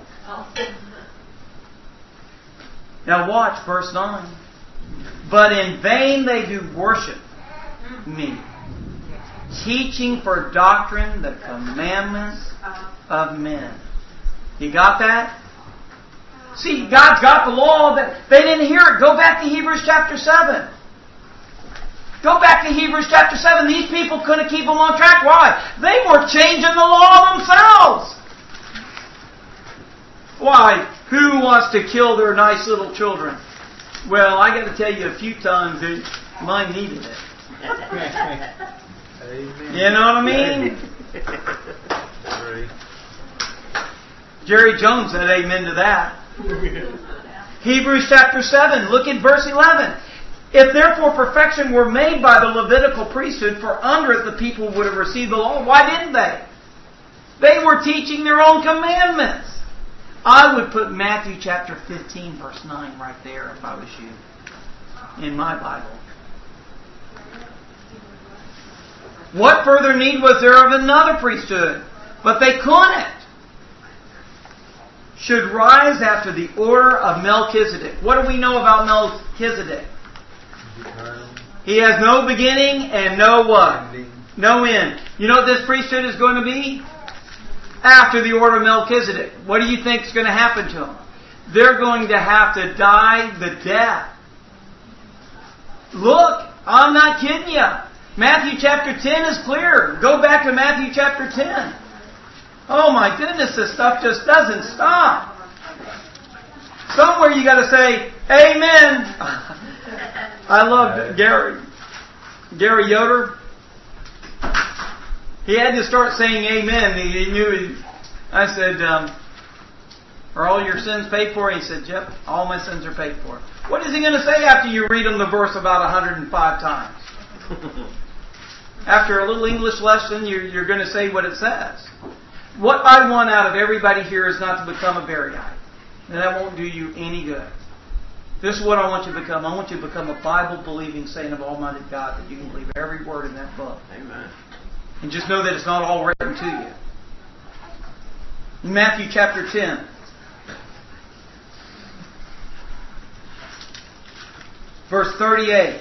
Now watch verse 9. But in vain they do worship me, teaching for doctrine the commandments of men. You got that? See, God's got the law. That they didn't hear it. Go back to Hebrews chapter 7. Go back to Hebrews chapter 7. These people couldn't keep them on track. Why? They were changing the law themselves. Why? Who wants to kill their nice little children? Well, I got to tell you, a few times mine needed it. Amen. You know what I mean? Agree. Jerry Jones said amen to that. Hebrews chapter 7, look at verse 11. If therefore perfection were made by the Levitical priesthood, for under it the people would have received the law. Why didn't they? They were teaching their own commandments. I would put Matthew chapter 15, verse 9 right there if I was you in my Bible. What further need was there of another priesthood? But they couldn't. Should rise after the order of Melchizedek. What do we know about Melchizedek? He has no beginning and no what? No end. You know what this priesthood is going to be? After the order of Melchizedek. What do you think is going to happen to them? They're going to have to die the death. Look, I'm not kidding you. Matthew chapter 10 is clear. Go back to Matthew chapter 10. Oh my goodness, this stuff just doesn't stop. Somewhere you got to say, amen. I love Gary Yoder. He had to start saying amen. He knew. I said, are all your sins paid for? He said, yep, all my sins are paid for. What is he going to say after you read him the verse about 105 times? After a little English lesson, you're going to say what it says. What I want out of everybody here is not to become a Bereite. And that won't do you any good. This is what I want you to become. I want you to become a Bible-believing saint of Almighty God, that you can believe every word in that book. Amen. And just know that it's not all written to you. In Matthew chapter 10. Verse 38.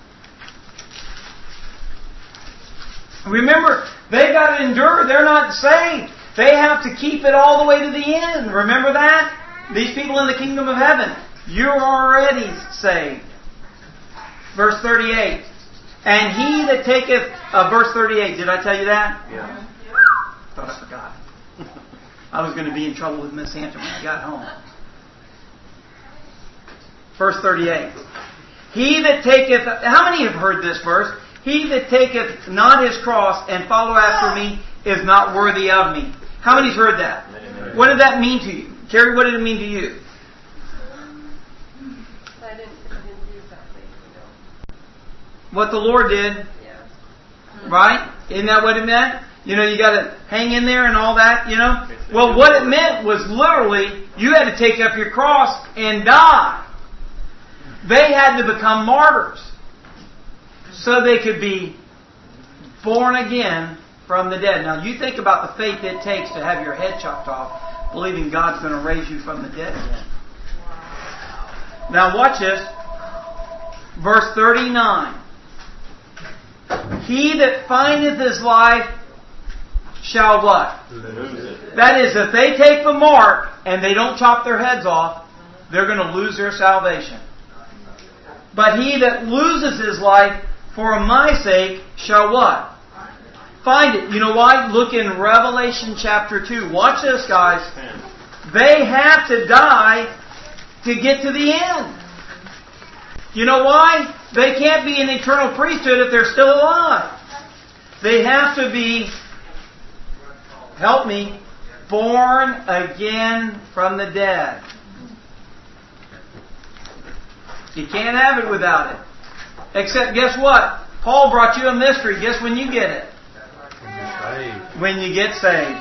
Remember, they got to endure. They're not saved. They have to keep it all the way to the end. Remember that? These people in the kingdom of heaven. You're already saved. Verse 38. And he that taketh... verse 38. Did I tell you that? Yeah. Thought I forgot. I was going to be in trouble with Miss Hampton when I got home. Verse 38. He that taketh... How many have heard this verse? He that taketh not his cross and follow after me is not worthy of me. How many's heard that? Amen. What did that mean to you? Carrie, what did it mean to you? I didn't use that thing. What the Lord did. Yeah. Right? Isn't that what it meant? You know, you got to hang in there and all that, you know? Well, what it meant was literally you had to take up your cross and die. They had to become martyrs so they could be born again from the dead. Now, you think about the faith it takes to have your head chopped off, believing God's going to raise you from the dead again. Now, watch this. Verse 39. He that findeth his life shall what? Lose it. That is, if they take the mark and they don't chop their heads off, they're going to lose their salvation. But he that loses his life for my sake shall what? Find it. You know why? Look in Revelation chapter 2. Watch this, guys. They have to die to get to the end. You know why? They can't be an eternal priesthood if they're still alive. They have to be, help me, born again from the dead. You can't have it without it. Except, guess what? Paul brought you a mystery. Guess when you get it? when you get saved.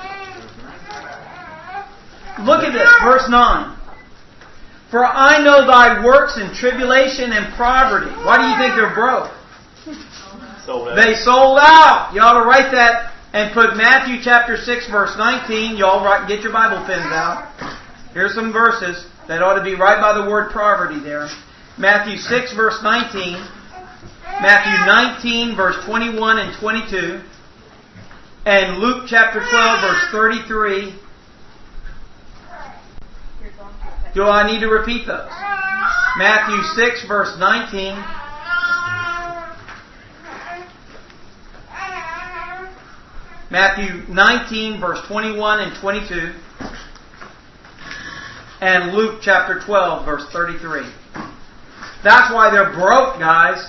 Look at this, verse 9. For I know thy works in tribulation and poverty. Why do you think they're broke? Sold out. They sold out. You ought to write that and put Matthew chapter 6 verse 19. You all get your Bible pens out. Here's some verses that ought to be right by the word poverty there. Matthew 6 verse 19. Matthew 19 verse 21 and 22. And Luke chapter 12 verse 33. Do I need to repeat those? Matthew 6 verse 19. Matthew 19 verse 21 and 22. And Luke chapter 12 verse 33. That's why they're broke, guys.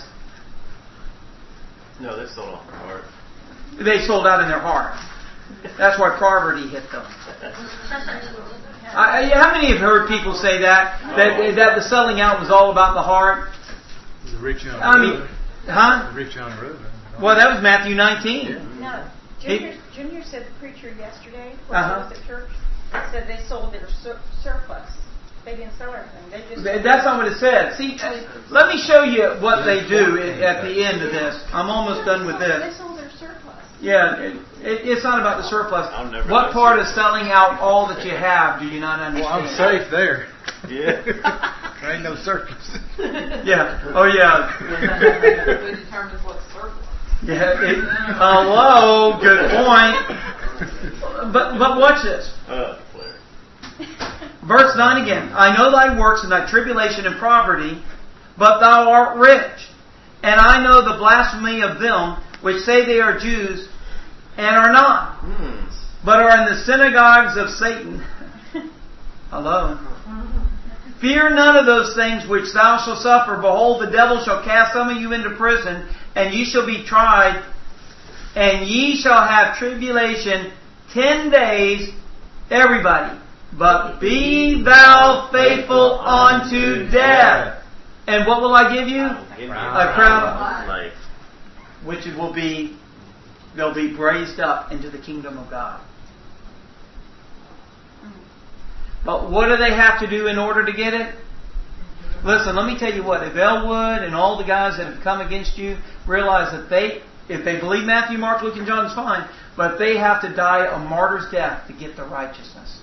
No, they sold off their heart. They sold out in their heart. That's why poverty hit them. How many have heard people say that the selling out was all about the heart? The rich on the road. Huh? The rich on the road. Well, that was Matthew 19. No, Junior said the preacher yesterday, when he was at church, said they sold their surplus. They didn't sell everything. They just. That's not what it said. See, let me show you what they do at the end of this. I'm almost done with They this. sold their surplus. Yeah, it's not about the surplus. I'll never What know part of surplus. selling out all that you have do you not understand? Well, I'm safe there. Yeah. There ain't no surplus. Yeah. Oh, yeah. Who determines what's surplus? Yeah. Hello. Good point. But watch this. Claire. Verse 9 again. I know thy works and thy tribulation and poverty, but thou art rich. And I know the blasphemy of them which say they are Jews and are not, but are in the synagogues of Satan. Hello. Fear none of those things which thou shalt suffer. Behold, the devil shall cast some of you into prison, and ye shall be tried, and ye shall have tribulation 10 days, everybody. But be thou faithful unto death. And what will I give you? A crown of life. Which will be, they'll be raised up into the kingdom of God. But what do they have to do in order to get it? Listen, let me tell you what. If Elwood and all the guys that have come against you realize that if they believe Matthew, Mark, Luke, and John is fine, but they have to die a martyr's death to get the righteousness.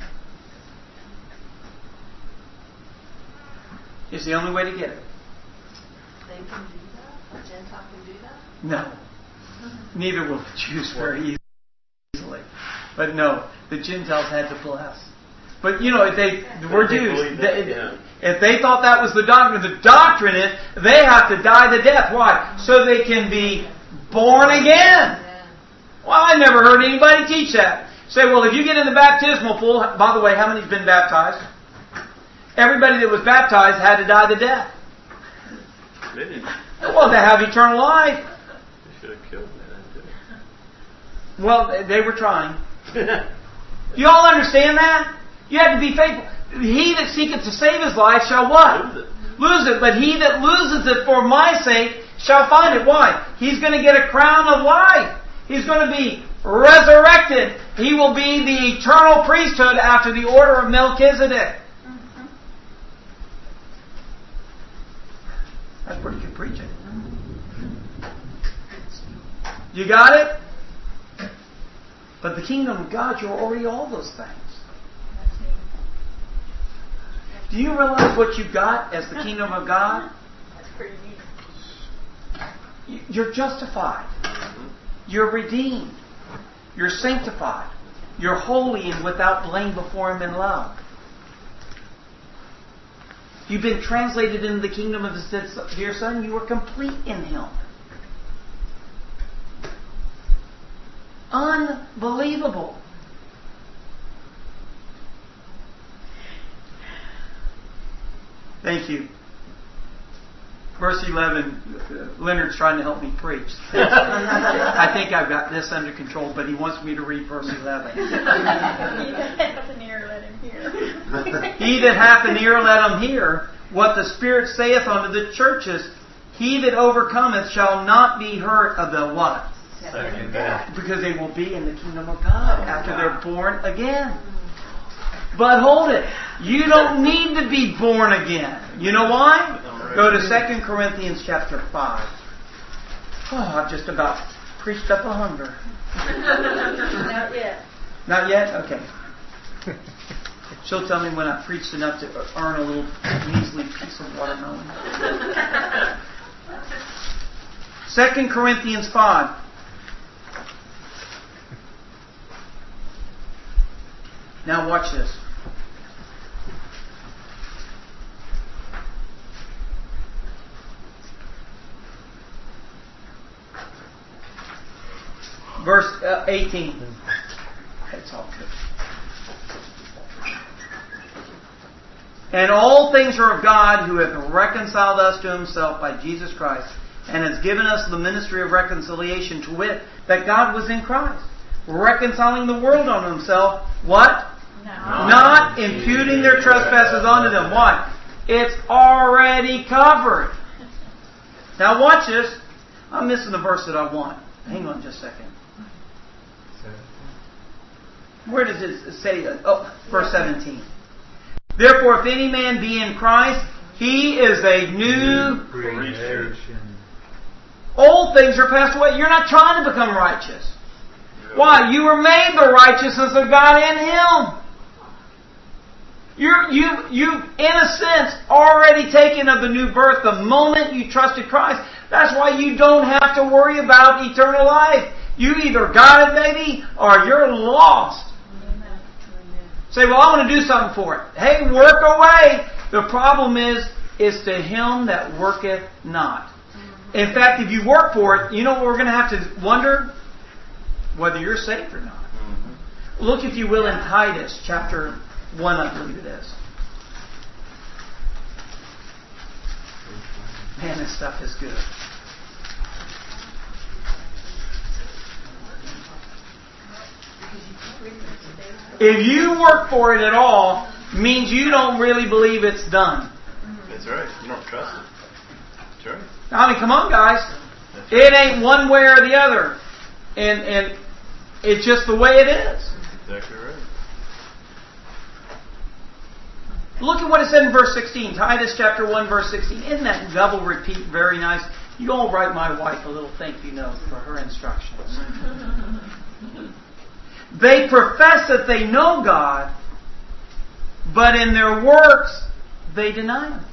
It's the only way to get it. They can do that? A Gentile can do that? No. Neither will the Jews very easily. But no, the Gentiles had to bless. But you know, if they were Jews, if they thought that was the doctrine is they have to die the death. Why? So they can be born again. Well, I never heard anybody teach that. Say, well, if you get in the baptismal pool, by the way, how many's been baptized? Everybody that was baptized had to die the death. They didn't. Well, to have eternal life. They should have killed me then, too. Well, they were trying. Do you all understand that? You have to be faithful. He that seeketh to save his life shall what? Lose it. But he that loses it for my sake shall find it. Why? He's going to get a crown of life. He's going to be resurrected. He will be the eternal priesthood after the order of Melchizedek. That's pretty good preaching. You got it? But the kingdom of God, you're already all those things. Do you realize what you got as the kingdom of God? That's pretty neat. You're justified. You're redeemed. You're sanctified. You're holy and without blame before Him in love. You've been translated into the kingdom of His dear Son. You are complete in Him. Unbelievable. Thank you. Verse 11, Leonard's trying to help me preach. I think I've got this under control, but he wants me to read verse 11. He that hath an ear, let him hear. He that hath an ear, let him hear what the Spirit saith unto the churches. He that overcometh shall not be hurt of the what? Second death. Because they will be in the kingdom of God after they're born again. But hold it. You don't need to be born again. You know why? Go to 2 Corinthians chapter 5. Oh, I've just about preached up a hunger. Not yet. Not yet? Okay. She'll tell me when I've preached enough to earn a little measly piece of watermelon. 2 Corinthians 5. Now watch this. Verse 18. That's all good. And all things are of God, who hath reconciled us to Himself by Jesus Christ, and has given us the ministry of reconciliation, to wit, that God was in Christ, reconciling the world unto Himself. What? No. Not imputing their trespasses unto them. Why? It's already covered. Now watch this. I'm missing the verse that I want. Hang on just a second. Where does it say that? Oh, verse 17. Therefore, if any man be in Christ, he is a new creation. Old things are passed away. You're not trying to become righteous. Why? You were made the righteousness of God in Him. You in a sense, already taken of the new birth the moment you trusted Christ. That's why you don't have to worry about eternal life. You either got it, baby, or you're lost. Say, well, I want to do something for it. Hey, work away. The problem is to him that worketh not. In fact, if you work for it, you know what we're going to have to wonder? Whether you're saved or not. Look, if you will, in Titus chapter 1, I believe it is. Man, this stuff is good. If you work for it at all, means you don't really believe it's done. That's right. You don't trust it. Sure. I mean, come on, guys. It ain't one way or the other. And it's just the way it is. Exactly right. Look at what it said in verse 16. Titus chapter 1, verse 16. Isn't that double repeat very nice? You all write my wife a little thank you note for her instructions. They profess that they know God, but in their works they deny Him.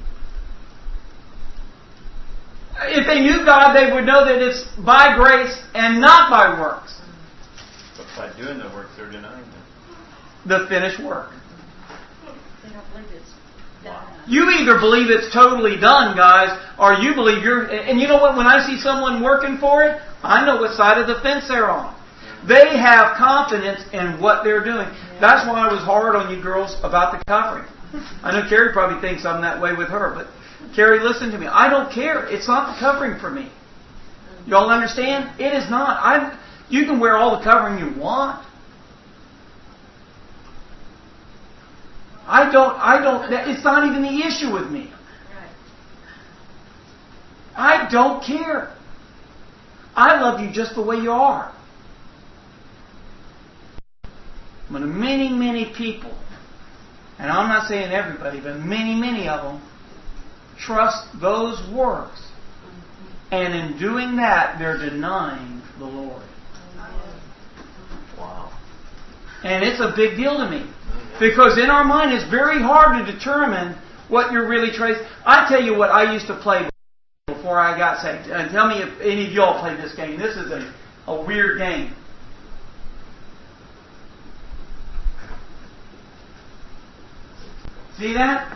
If they knew God, they would know that it's by grace and not by works. But by doing the work, they're denying Him. The finished work. They don't believe it's done. You either believe it's totally done, guys, or you believe you're... And you know what? When I see someone working for it, I know what side of the fence they're on. They have confidence in what they're doing. That's why I was hard on you girls about the covering. I know Carrie probably thinks I'm that way with her, but Carrie, listen to me. I don't care. It's not the covering for me. You all understand? It is not. You can wear all the covering you want. I don't. It's not even the issue with me. I don't care. I love you just the way you are. When many, many people, and I'm not saying everybody, but many, many of them, trust those works, and in doing that, they're denying the Lord. Wow. And it's a big deal to me. Because in our mind, it's very hard to determine what you're really tracing. I tell you what I used to play before I got saved. And tell me if any of y'all played this game. This is a weird game. See that?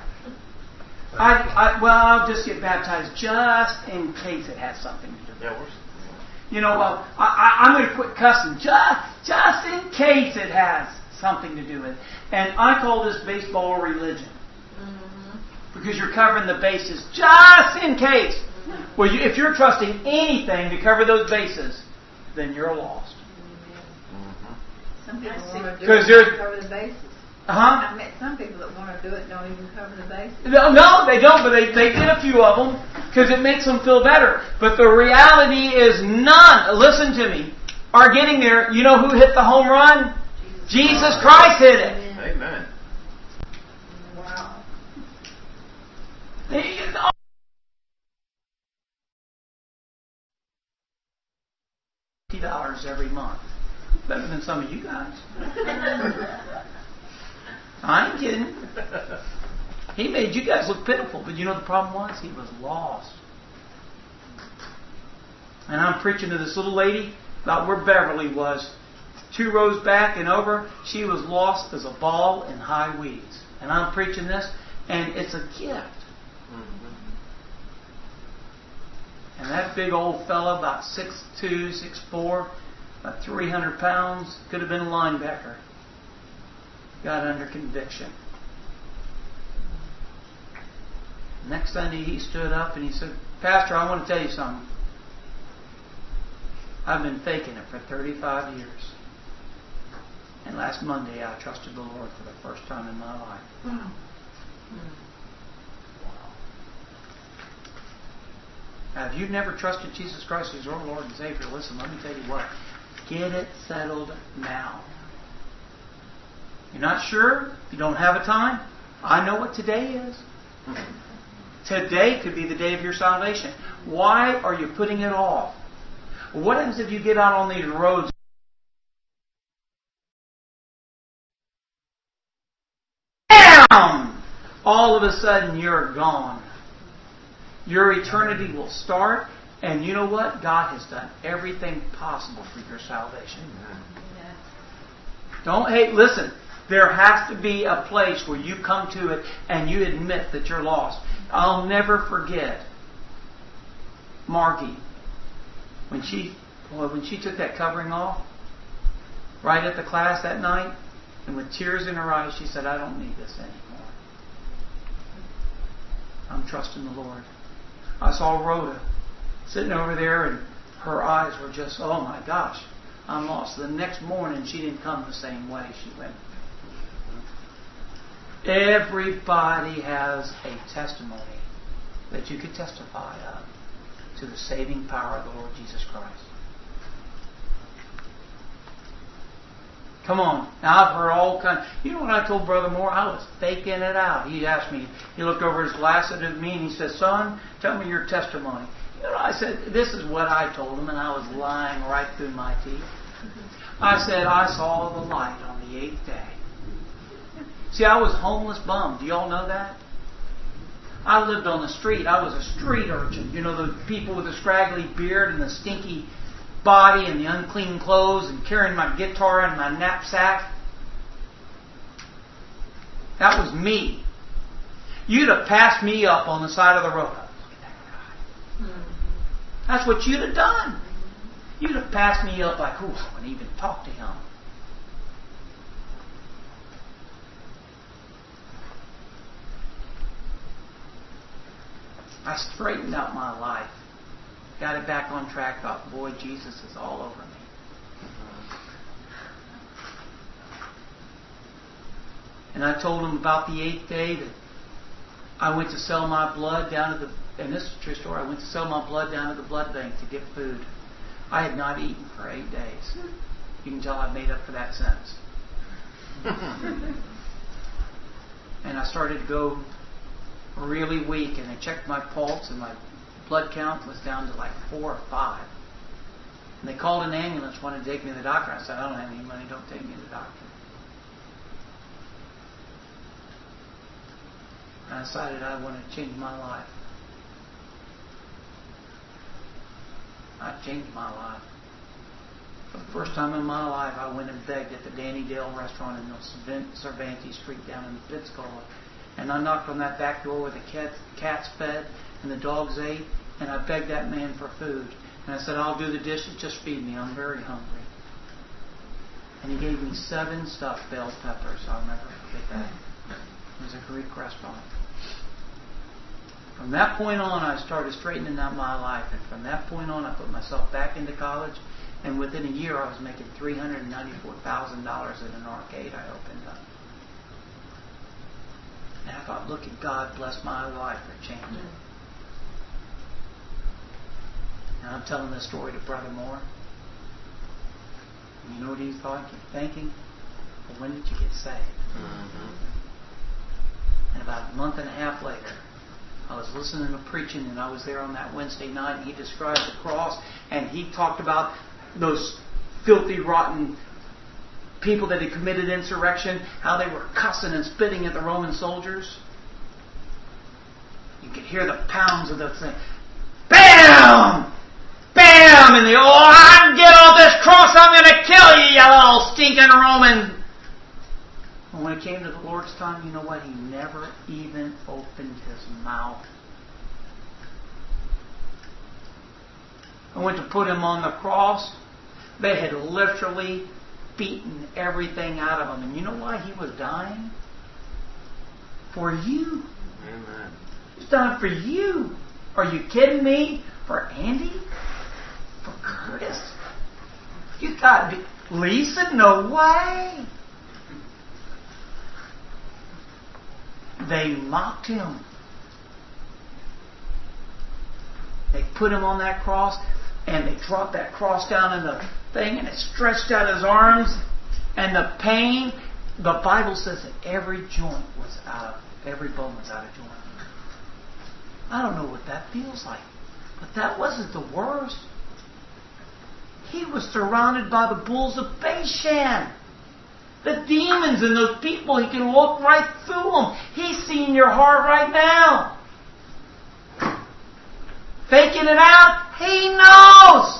I'll just get baptized just in case it has something to do with it. Yeah, You know, I'm going to quit cussing just in case it has something to do with it. And I call this baseball religion. Because you're covering the bases just in case. Well, if you're trusting anything to cover those bases, then you're lost. Some people want to do Because it to cover the bases. Huh? I met some people that want to do it, don't even cover the bases. No, they don't, but they did a few of them because it makes them feel better. But the reality is none, listen to me, are getting there. You know who hit the home run? Jesus Christ hit it. Amen. Wow. $50 every month. Better than some of you guys. I ain't kidding. He made you guys look pitiful, but you know the problem was? He was lost. And I'm preaching to this little lady about where Beverly was. 2 rows back and over, she was lost as a ball in high weeds. And I'm preaching this, and it's a gift. And that big old fella, about 6'2", 6'4", about 300 pounds, could have been a linebacker, got under conviction. Next Sunday he stood up and he said, Pastor, I want to tell you something. I've been faking it for 35 years. And last Monday I trusted the Lord for the first time in my life. Wow. Now, if you've never trusted Jesus Christ as your Lord and Savior, listen, let me tell you what. Get it settled now. You're not sure? You don't have a time? I know what today is. Today could be the day of your salvation. Why are you putting it off? What happens if you get out on these roads? Bam! All of a sudden you're gone. Your eternity will start, and you know what? God has done everything possible for your salvation. Don't hate. Listen, there has to be a place where you come to it and you admit that you're lost. I'll never forget Margie when she took that covering off right at the class that night, and with tears in her eyes, she said, "I don't need this anymore. I'm trusting the Lord." I saw Rhoda sitting over there, and her eyes were just, oh my gosh, I'm lost. The next morning, she didn't come the same way she went. Everybody has a testimony that you could testify of to the saving power of the Lord Jesus Christ. Come on. Now, I've heard all kinds. You know what I told Brother Moore? I was faking it out. He asked me, he looked over his glasses at me and he said, "Son, tell me your testimony." You know, I said, this is what I told him, and I was lying right through my teeth. I said, I saw the light on the 8th day. See, I was homeless bum. Do y'all know that? I lived on the street. I was a street urchin. You know, the people with the scraggly beard and the stinky body and the unclean clothes and carrying my guitar and my knapsack. That was me. You'd have passed me up on the side of the road. Look at that guy. That's what you'd have done. You'd have passed me up like, ooh, I wouldn't even talk to him. I straightened out my life. Got it back on track. Thought, boy, Jesus is all over me. And I told him about the 8th day that I went to sell my blood down to the, and this is a true story, I went to sell my blood down to the blood bank to get food. I had not eaten for 8 days. You can tell I've made up for that since. And I started to go really weak, and they checked my pulse, and my blood count was down to like 4 or 5. And they called an ambulance, wanted to take me to the doctor. I said, I don't have any money, don't take me to the doctor. And I decided I wanted to change my life. I changed my life. For the first time in my life, I went and begged at the Danny Dale restaurant in Cervantes Street down in Pensacola. And I knocked on that back door where the cats fed and the dogs ate, and I begged that man for food. And I said, I'll do the dishes, just feed me, I'm very hungry. And he gave me 7 stuffed bell peppers. I'll never forget that. It was a Greek restaurant. From that point on, I started straightening out my life. And from that point on, I put myself back into college. And within a year, I was making $394,000 at an arcade I opened up. thought, look at God, bless my life for changing. And I'm telling this story to Brother Moore. And you know what he thought? Thinking, well, when did you get saved? And about a month and a half later, I was listening to preaching, and I was there on that Wednesday night, and he described the cross, and he talked about those filthy, rotten people that had committed insurrection, how they were cussing and spitting at the Roman soldiers. You could hear the pounds of the thing. Bam! Bam! And they, I get off this cross, I'm going to kill you, you little stinking Roman. And when it came to the Lord's time, you know what? He never even opened his mouth. I went to put him on the cross. They had literally beaten everything out of him. And you know why he was dying? For you. Amen. He was dying for you. Are you kidding me? For Andy? For Curtis? You got to be... Lisa? No way. They mocked him. They put him on that cross, and they dropped that cross down in the thing, and it stretched out his arms, and the pain. The Bible says that every joint was out of, every bone was out of joint. I don't know what that feels like, but that wasn't the worst. He was surrounded by the bulls of Bashan. The demons and those people, he can look right through them. He's seeing your heart right now. Faking it out, he knows.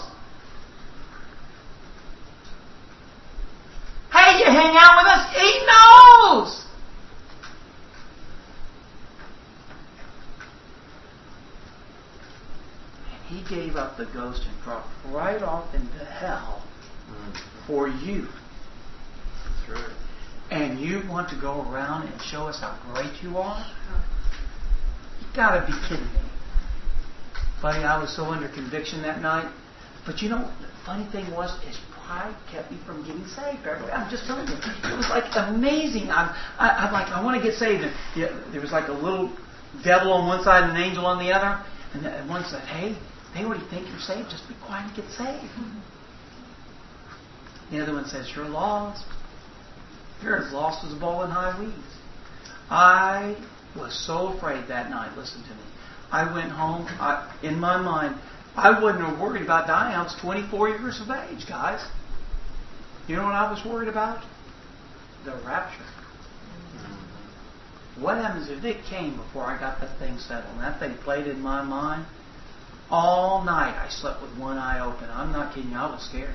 Hey, you hang out with us, he knows. And he gave up the ghost and dropped right off into hell for you. That's right. And you want to go around and show us how great you are? You gotta be kidding me. Buddy, I was so under conviction that night. But you know, the funny thing was, is pride kept me from getting saved. I'm just telling you. It was like amazing. I'm like, I want to get saved. And there was like a little devil on one side and an angel on the other. And one said, hey, they already think you're saved. Just be quiet and get saved. The other one says, you're lost. You're as lost as a ball in high weeds. I was so afraid that night. Listen to me. I went home. In my mind, I wasn't worried about dying. I was 24 years of age, guys. You know what I was worried about? The rapture. What happens if it came before I got that thing settled? And that thing played in my mind. All night I slept with one eye open. I'm not kidding you. I was scared.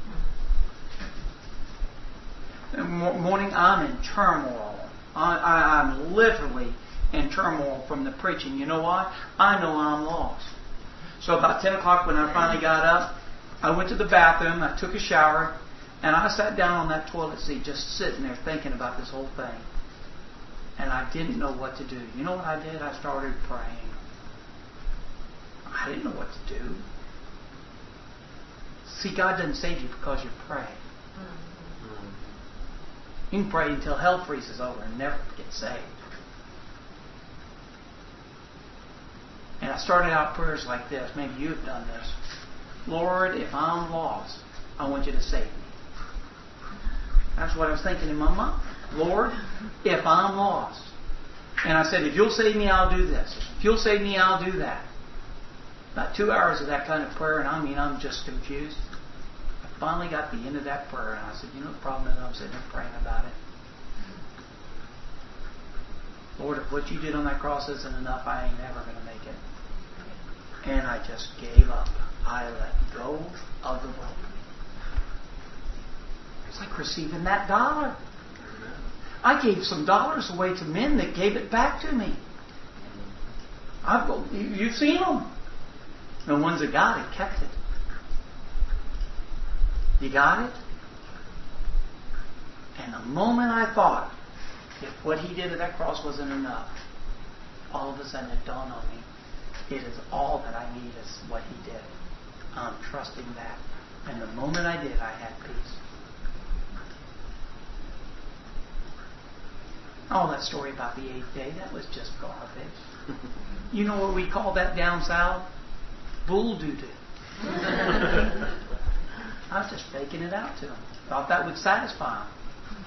In the morning, I'm in turmoil. I'm literally in turmoil from the preaching. You know why? I know I'm lost. So about 10 o'clock when I finally got up, I went to the bathroom, I took a shower, and I sat down on that toilet seat just sitting there thinking about this whole thing. And I didn't know what to do. You know what I did? I started praying. I didn't know what to do. See, God doesn't save you because you pray. You can pray until hell freezes over and never get saved. And I started out prayers like this. Maybe you've done this. Lord, if I'm lost, I want you to save me. That's what I was thinking in my mind. Lord, if I'm lost. And I said, if you'll save me, I'll do this. If you'll save me, I'll do that. About 2 hours of that kind of prayer, and I'm just confused. I finally got the end of that prayer, and I said, you know the problem is I'm sitting there praying about it. Lord, if what you did on that cross isn't enough, I ain't never going to make it. And I just gave up. I let go of the rope. It's like receiving that $1. I gave some dollars away to men that gave it back to me. You've seen them. The ones that got it kept it. You got it? And the moment I thought, if what he did at that cross wasn't enough, all of a sudden it dawned on me, it is all that I need is what he did. I'm trusting that. And the moment I did, I had peace. Oh, that story about the 8th day, that was just garbage. You know what we call that down south? Bull doo-doo. I was just faking it out to them. Thought that would satisfy them.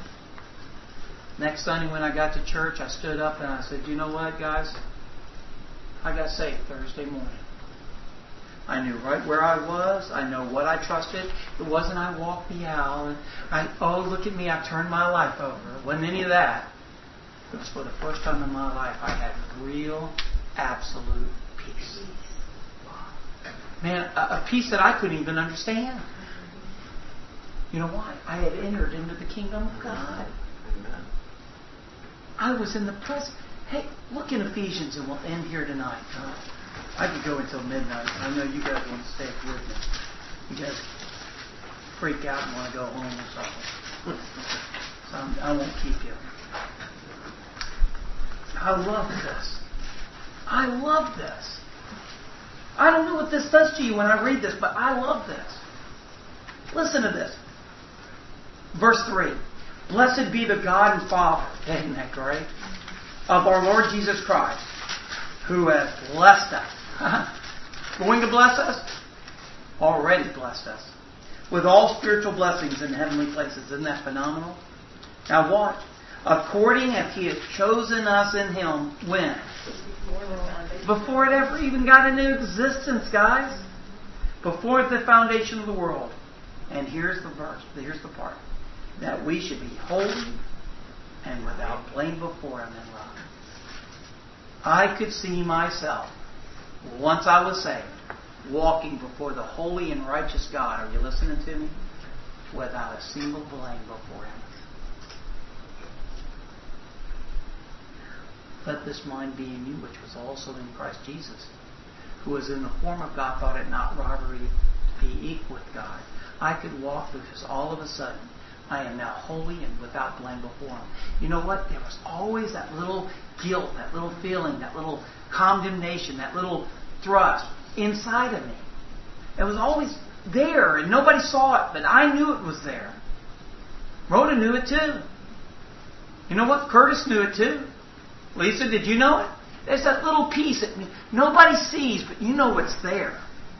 Next Sunday when I got to church, I stood up and I said, you know what, guys? I got saved Thursday morning. I knew right where I was. I know what I trusted. It wasn't I walked the aisle and look at me, I turned my life over. It wasn't any of that. It was for the first time in my life I had real, absolute peace. Man, a peace that I couldn't even understand. You know why? I had entered into the kingdom of God. I was in the presence. Hey, look in Ephesians and we'll end here tonight. I could go until midnight. I know you guys want to stay with me. You guys freak out and want to go home or something. So I won't keep you. I love this. I love this. I don't know what this does to you when I read this, but I love this. Listen to this. Verse 3. Blessed be the God and Father, isn't that great? Of our Lord Jesus Christ, who has blessed us. Going to bless us? Already blessed us. With all spiritual blessings in heavenly places. Isn't that phenomenal? Now watch. According as He has chosen us in Him, when? Before it ever even got into existence, guys. Before the foundation of the world. And here's the verse. Here's the part. That we should be holy and without blame before Him in love. I could see myself, once I was saved, walking before the holy and righteous God. Are you listening to me? Without a single blame before Him. Let this mind be in you, which was also in Christ Jesus, who was in the form of God, thought it not robbery to be equal with God. I could walk through this all of a sudden. I am now holy and without blame before Him. You know what? There was always that little guilt, that little feeling, that little condemnation, that little thrust inside of me. It was always there, and nobody saw it, but I knew it was there. Rhoda knew it too. You know what? Curtis knew it too. Lisa, did you know it? There's that little piece that nobody sees, but you know it's there.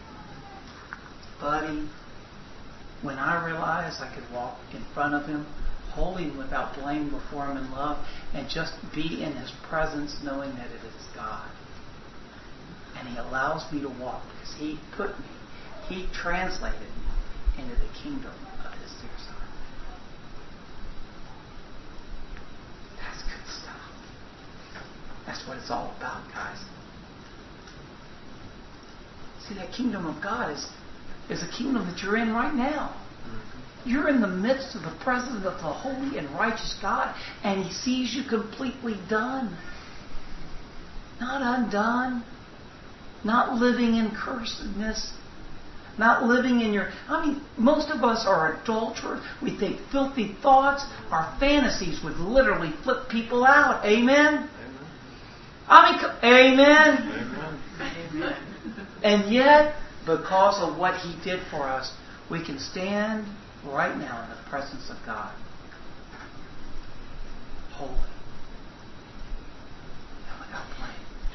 Buddy, when I realized I could walk in front of Him, holy and without blame before Him in love, and just be in His presence knowing that it is God. And He allows me to walk because He put me, He translated me into the kingdom of His dear Son. That's good stuff. That's what it's all about, guys. See, that kingdom of God is a kingdom that you're in right now. You're in the midst of the presence of the holy and righteous God, and He sees you completely done. Not undone. Not living in cursedness. Not living in your... most of us are adulterers. We think filthy thoughts. Our fantasies would literally flip people out. Amen? Amen? Amen. And yet, because of what He did for us, we can stand right now in the presence of God. Holy. And without blame.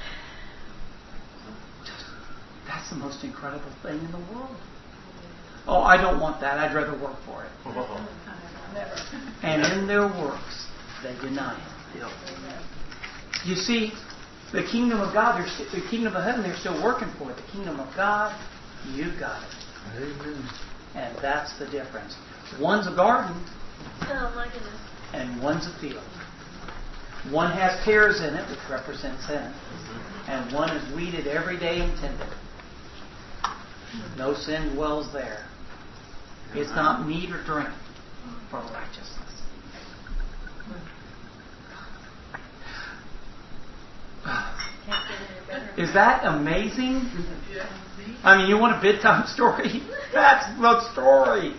That's the most incredible thing in the world. Oh, I don't want that. I'd rather work for it. And in their works, they deny Him. You see, the kingdom of God, the kingdom of heaven, they're still working for it. The kingdom of God, you got it. Amen. And that's the difference. One's a garden. Oh my goodness. And one's a field. One has tares in it, which represents sin. And one is weeded every day and tended. No sin dwells there. It's not meat or drink for righteousness. Is that amazing? You want a bedtime story? That's the story.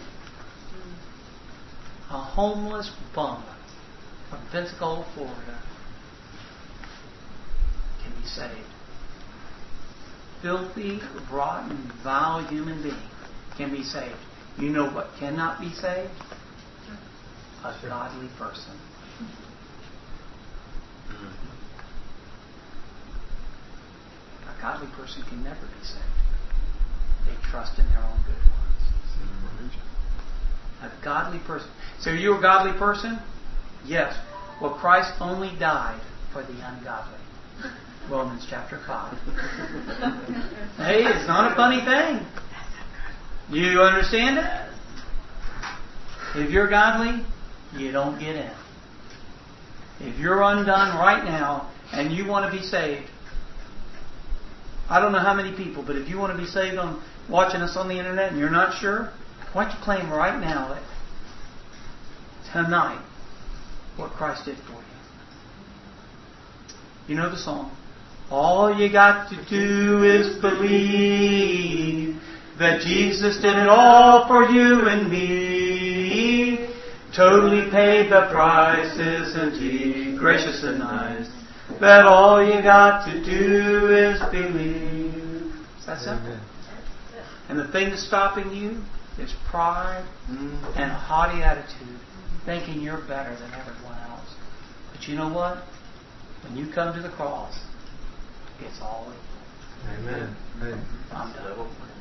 A homeless bum from Pensacola, Florida can be saved. Filthy, rotten, vile human being can be saved. You know what cannot be saved? A godly person. A godly person can never be saved. They trust in their own good works. A godly person. So are you a godly person? Yes. Well, Christ only died for the ungodly. Romans chapter 5. Hey, it's not a funny thing. You understand it? If you're godly, you don't get in. If you're undone right now and you want to be saved, I don't know how many people, but if you want to be saved on watching us on the internet and you're not sure, why don't you claim right now that tonight what Christ did for you? You know the song. All you got to do is believe that Jesus did it all for you and me. Totally paid the price, isn't He? Gracious and nice. That all you got to do is believe. Is that simple? And the thing that's stopping you is pride and haughty attitude, thinking you're better than everyone else. But you know what? When you come to the cross, it's all equal. Amen. I'm done.